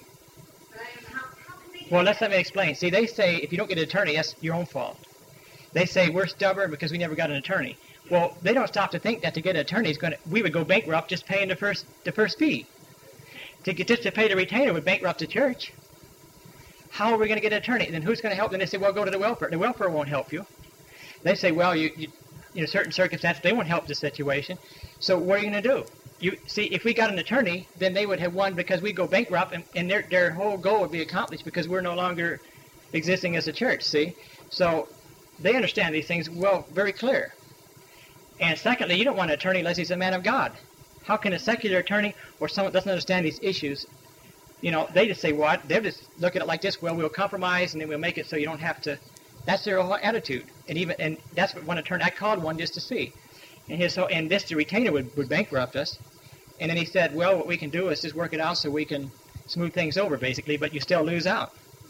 Well, let's let me explain. See, they say if you don't get an attorney, that's your own fault. They say we're stubborn because we never got an attorney. Well, they don't stop to think that to get an attorney is going to, we would go bankrupt just paying the first the first fee. To get just to pay the retainer would bankrupt the church. How are we going to get an attorney? Then who's going to help? Then they say, well, go to the welfare. The welfare won't help you. They say, well, you, you, you know, certain circumstances, they won't help the situation. So what are you going to do? You see, if we got an attorney, then they would have won because we go bankrupt, and, and their their whole goal would be accomplished because we're no longer existing as a church. See, so they understand these things well, very clear. And secondly, you don't want an attorney unless he's a man of God. How can a secular attorney or someone that doesn't understand these issues? You know, they just say, what? They'll just look at it like this, well, we'll compromise, and then we'll make it so you don't have to. That's their whole attitude. And even and that's what one attorney, I called one just to see. And his so and this, the retainer would, would bankrupt us. And then he said, well, what we can do is just work it out so we can smooth things over, basically, but you still lose out.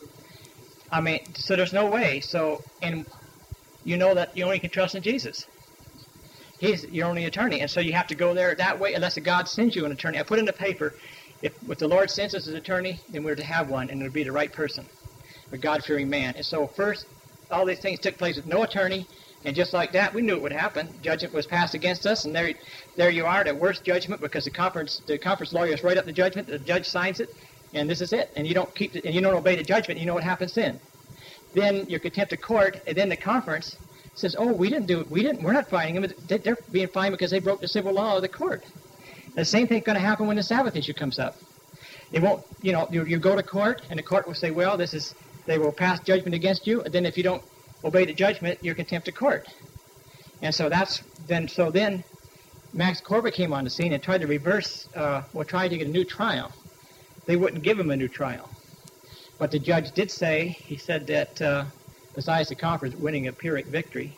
I mean, so there's no way. So, and you know that you only can trust in Jesus. He's your only attorney. And so you have to go there that way unless God sends you an attorney. I put in the paper, if, if the Lord sends us an attorney, then we're to have one, and it'll be the right person, a God-fearing man. And so first, all these things took place with no attorney, and just like that, we knew it would happen. Judgment was passed against us, and there, there you are, the worst judgment, because the conference, the conference lawyers write up the judgment, the judge signs it, and this is it. And you don't keep, it, and you don't obey the judgment. You know what happens then? Then you're contempt of court, and then the conference says, "Oh, we didn't do it. We didn't. We're not fining them. They're being fined because they broke the civil law of the court." And the same thing's going to happen when the Sabbath issue comes up. It won't. You know, you, you go to court, and the court will say, "Well, this is." They will pass judgment against you, and then if you don't obey the judgment, you're contempt of court. And so that's then. So then, Max Corbett came on the scene and tried to reverse, uh, or tried to get a new trial. They wouldn't give him a new trial, but the judge did say, he said that uh, besides the conference winning a Pyrrhic victory,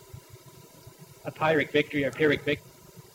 a Pyrrhic victory or Pyrrhic victory.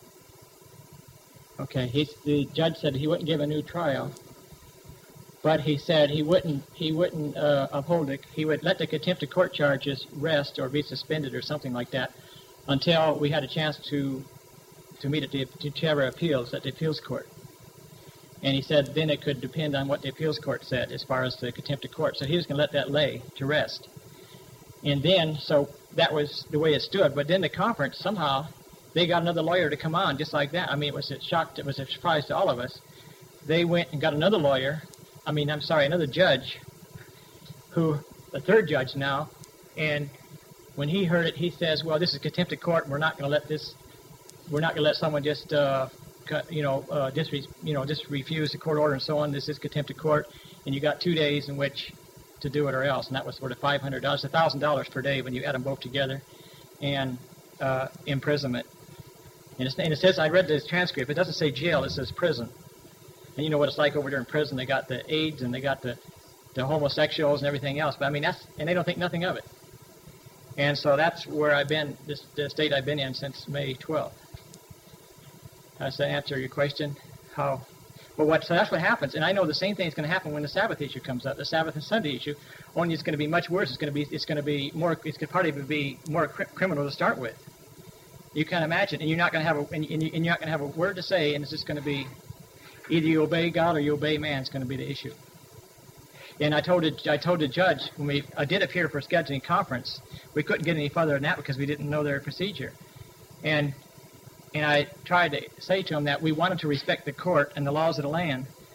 Okay, he, the judge said he wouldn't give a new trial. But he said he wouldn't he wouldn't uh, uphold it. He would let the contempt of court charges rest or be suspended or something like that until we had a chance to to meet at the whichever appeals at the appeals court. And he said then it could depend on what the appeals court said as far as the contempt of court. So he was going to let that lay to rest. And then so that was the way it stood. But then the conference somehow they got another lawyer to come on just like that. I mean it was a shock. It was a surprise to all of us. They went and got another lawyer. I mean, I'm sorry, another judge, who, the third judge now, and when he heard it, he says, well, this is contempt of court, and we're not going to let this, we're not going to let someone just, uh, cut, you know, uh, just, re, you know, just refuse the court order and so on. This is contempt of court, and you got two days in which to do it or else, and that was sort of five hundred dollars, one thousand dollars per day when you add them both together, and uh, imprisonment. And, it's, and it says, I read this transcript, it doesn't say jail, it says prison. And you know what it's like over there in prison. They got the AIDS and they got the, the homosexuals and everything else. But I mean, that's, and they don't think nothing of it. And so that's where I've been, this, the state I've been in since May twelfth. Does that answer your question? How? Well, what, so that's what happens. And I know the same thing is going to happen when the Sabbath issue comes up, the Sabbath and Sunday issue. Only it's going to be much worse. It's going to be, it's going to be more, it's going to probably be more cr- criminal to start with. You can't imagine. And you're not going to have a, and, and you're not going to have a word to say, and it's just going to be, either you obey God or you obey man is going to be the issue. And I told it, I told the judge when we I did appear for a scheduling conference, we couldn't get any further than that because we didn't know their procedure. And and I tried to say to him that we wanted to respect the court and the laws of the land,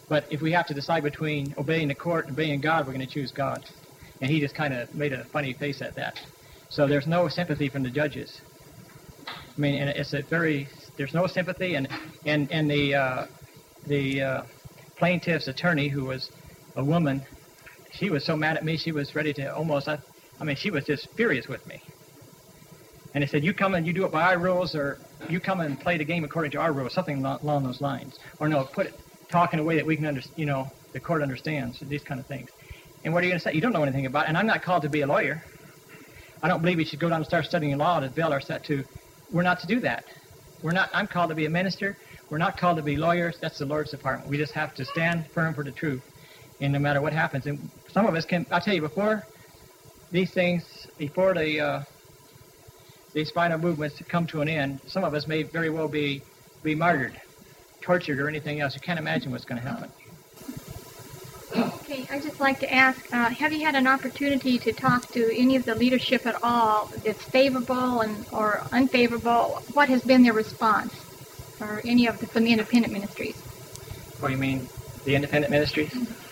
But if we have to decide between obeying the court and obeying God, we're going to choose God. And he just kind of made a funny face at that. So there's no sympathy from the judges. I mean, and it's a very, there's no sympathy, and and and the uh, the uh, plaintiff's attorney, who was a woman, she was so mad at me, she was ready to almost, I, I mean, she was just furious with me. And they said, you come and you do it by our rules, or you come and play the game according to our rules, something along those lines. Or no, put it, talk in a way that we can under, you know, the court understands, these kind of things. And what are you going to say? You don't know anything about it. And I'm not called to be a lawyer. I don't believe we should go down and start studying law to bill or set to. We're not to do that. We're not. I'm called to be a minister. We're not called to be lawyers. That's the Lord's department. We just have to stand firm for the truth, and no matter what happens. And some of us can. I'll tell you, before these things, before the uh, these final movements come to an end, some of us may very well be be martyred, tortured, or anything else. You can't imagine what's going to happen. Okay, I'd just like to ask, uh, have you had an opportunity to talk to any of the leadership at all that's favorable and or unfavorable? What has been their response, or any of the, from the independent ministries? What do you mean, the independent ministries?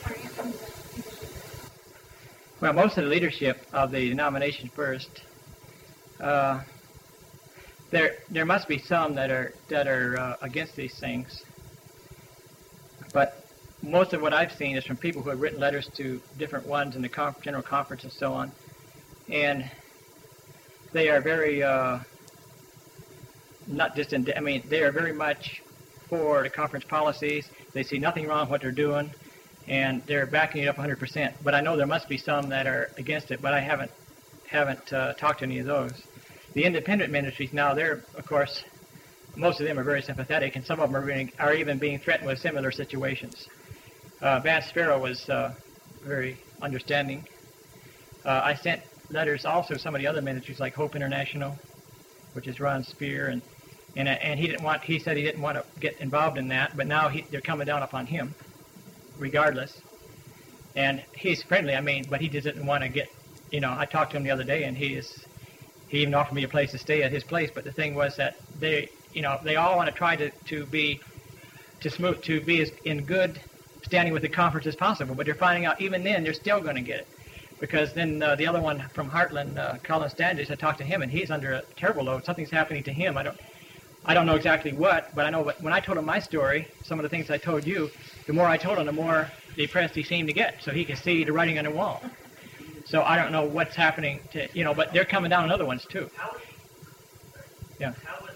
Well, most of the leadership of the denomination first, uh, there there must be some that are that are uh, against these things, but most of what I've seen is from people who have written letters to different ones in the conf- General Conference and so on. And they are very, uh, not just in, I mean, they are very much for the conference policies. They see nothing wrong with what they're doing, and they're backing it up one hundred percent. But I know there must be some that are against it, but I haven't haven't uh, talked to any of those. The independent ministries now, they're, of course, most of them are very sympathetic, and some of them are, being, are even being threatened with similar situations. Uh, Vance Sparrow was uh, very understanding. Uh, I sent letters also to some of the other ministries like Hope International, which is Ron Spear, and and and he didn't want. He said he didn't want to get involved in that, but now he, they're coming down upon him, regardless. And he's friendly, I mean, but he just didn't want to get. You know, I talked to him the other day, and he is. He even offered me a place to stay at his place, but the thing was that they, you know, they all want to try to to be to smooth to be as in good standing with the conference as possible, but they're finding out even then they're still going to get it, because then uh, the other one from Heartland, uh, Colin Standish, I talked to him, and he's under a terrible load. Something's happening to him. I don't, I don't know exactly what, but I know when I told him my story, some of the things I told you, the more I told him, the more depressed he seemed to get. So he could see the writing on the wall. So I don't know what's happening to, you know, but they're coming down on other ones too. Yeah.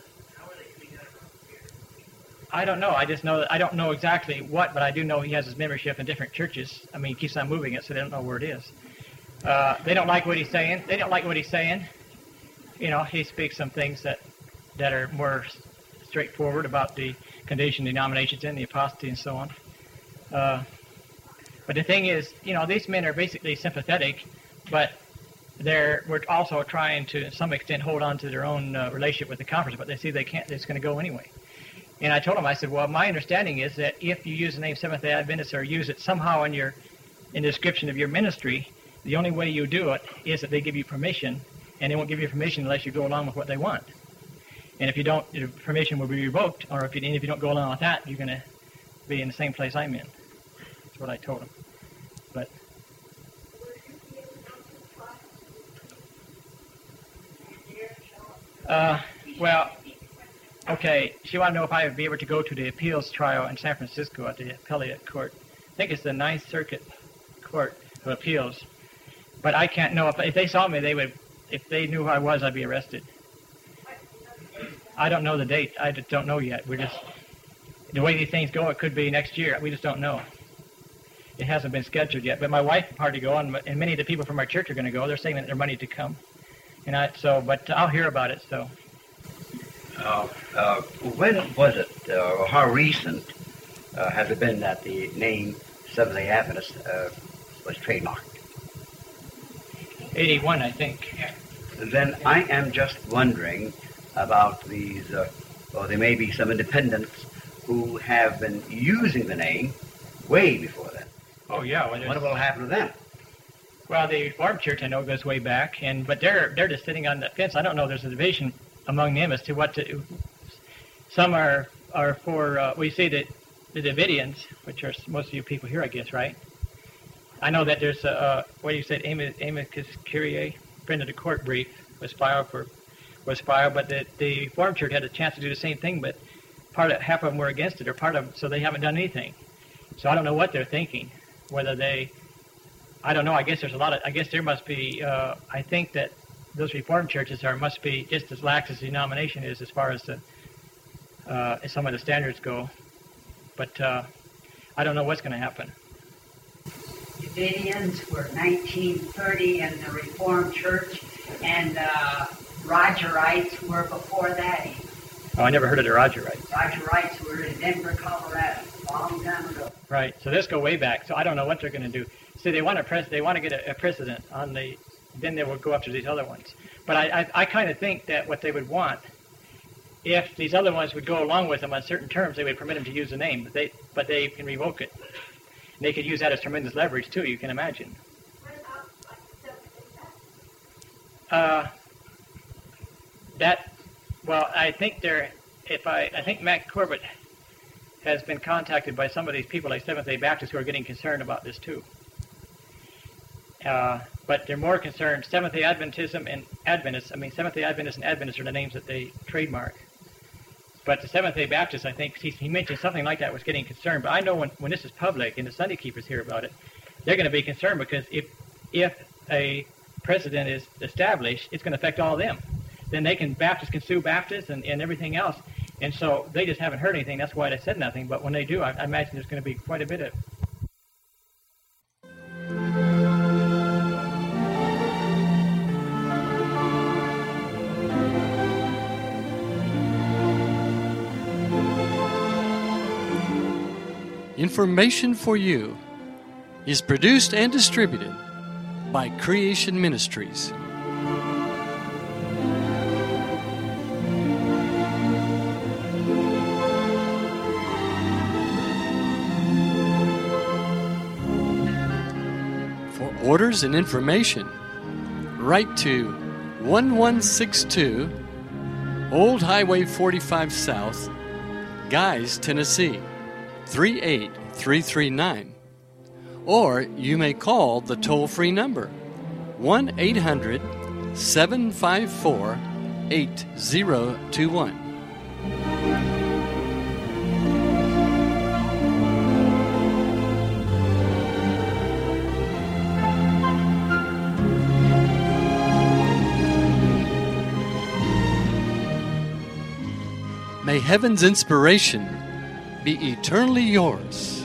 I don't know. I just know that I don't know exactly what, but I do know he has his membership in different churches. I mean, he keeps on moving it, so they don't know where it is. Uh, they don't like what he's saying. They don't like what he's saying. You know, he speaks some things that that are more straightforward about the condition the denominations in, the apostasy, and so on. Uh, but the thing is, you know, these men are basically sympathetic, but they're we're also trying to, to some extent, hold on to their own uh, relationship with the conference, but they see they can't. It's going to go anyway. And I told him, I said, well, my understanding is that if you use the name Seventh-day Adventist or use it somehow in your in the description of your ministry, the only way you do it is that they give you permission, and they won't give you permission unless you go along with what they want. And if you don't, your permission will be revoked, or if you, if you don't go along with that, you're going to be in the same place I'm in. That's what I told him. But uh, well, okay, she wanted to know if I would be able to go to the appeals trial in San Francisco at the appellate court. I think it's the Ninth Circuit Court of Appeals. But I can't know. If, if they saw me, they would, if they knew who I was, I'd be arrested. I don't know the date. I just don't know yet. We're just, the way these things go, it could be next year. We just don't know. It hasn't been scheduled yet. But my wife is hard to go, and, and many of the people from our church are going to go. They're saving that their money to come. And I, so, but I'll hear about it, so. Uh, uh, when was it, uh, or how recent uh, has it been that the name Seventh-day Adventist uh, was trademarked? eighty-one, I think. Then I am just wondering about these, uh, or there may be some independents who have been using the name way before that. Oh, yeah. Well, what will happen to them? Well, the Reformed Church, I know, goes way back, and but they're they're just sitting on the fence. I don't know. There's a division among them as to what to. Some are are for. Uh, we see that the Davidians, which are most of you people here, I guess, right? I know that there's a, uh, what you said, amicus curiae, friend of the court brief was filed for, was filed, but the, the Reformed Church had a chance to do the same thing, but part of, half of them were against it, or part of them, so they haven't done anything. So I don't know what they're thinking, whether they, I don't know, I guess there's a lot of, I guess there must be, uh, I think that those Reformed churches are, must be just as lax as the denomination is as far as the, uh, as some of the standards go. But uh, I don't know what's going to happen. Davidians were nineteen thirty in the Reformed Church, and uh, Rogerites were before that. Oh, I never heard of the Rogerites. Rogerites were in Denver, Colorado, a long time ago. Right. So this go way back. So I don't know what they're going to do. See, they want to press. They want to get a, a precedent on the. Then they will go after these other ones. But I, I, I kind of think that what they would want, if these other ones would go along with them on certain terms, they would permit them to use the name. But they, but they can revoke it. And they could use that as tremendous leverage too. You can imagine. What about like Seventh-day Baptist? Uh, that. Well, I think they're. If I, I think Matt Corbett has been contacted by some of these people like Seventh-day Baptists who are getting concerned about this too. Uh, but they're more concerned, Seventh-day Adventism and Adventists, I mean, Seventh-day Adventists and Adventists are the names that they trademark. But the Seventh-day Baptists, I think, he, he mentioned something like that was getting concerned. But I know when, when this is public and the Sunday keepers hear about it, they're going to be concerned because if if a precedent is established, it's going to affect all of them. Then they can, Baptists can sue Baptists and, and everything else. And so they just haven't heard anything. That's why they said nothing. But when they do, I, I imagine there's going to be quite a bit of Information for You is produced and distributed by Creation Ministries. For orders and information, write to one one six two Old Highway forty-five South, Guys, Tennessee three eight three three nine, or you may call the toll-free number one eight hundred seven five four eight zero two one. May heaven's inspiration be eternally yours.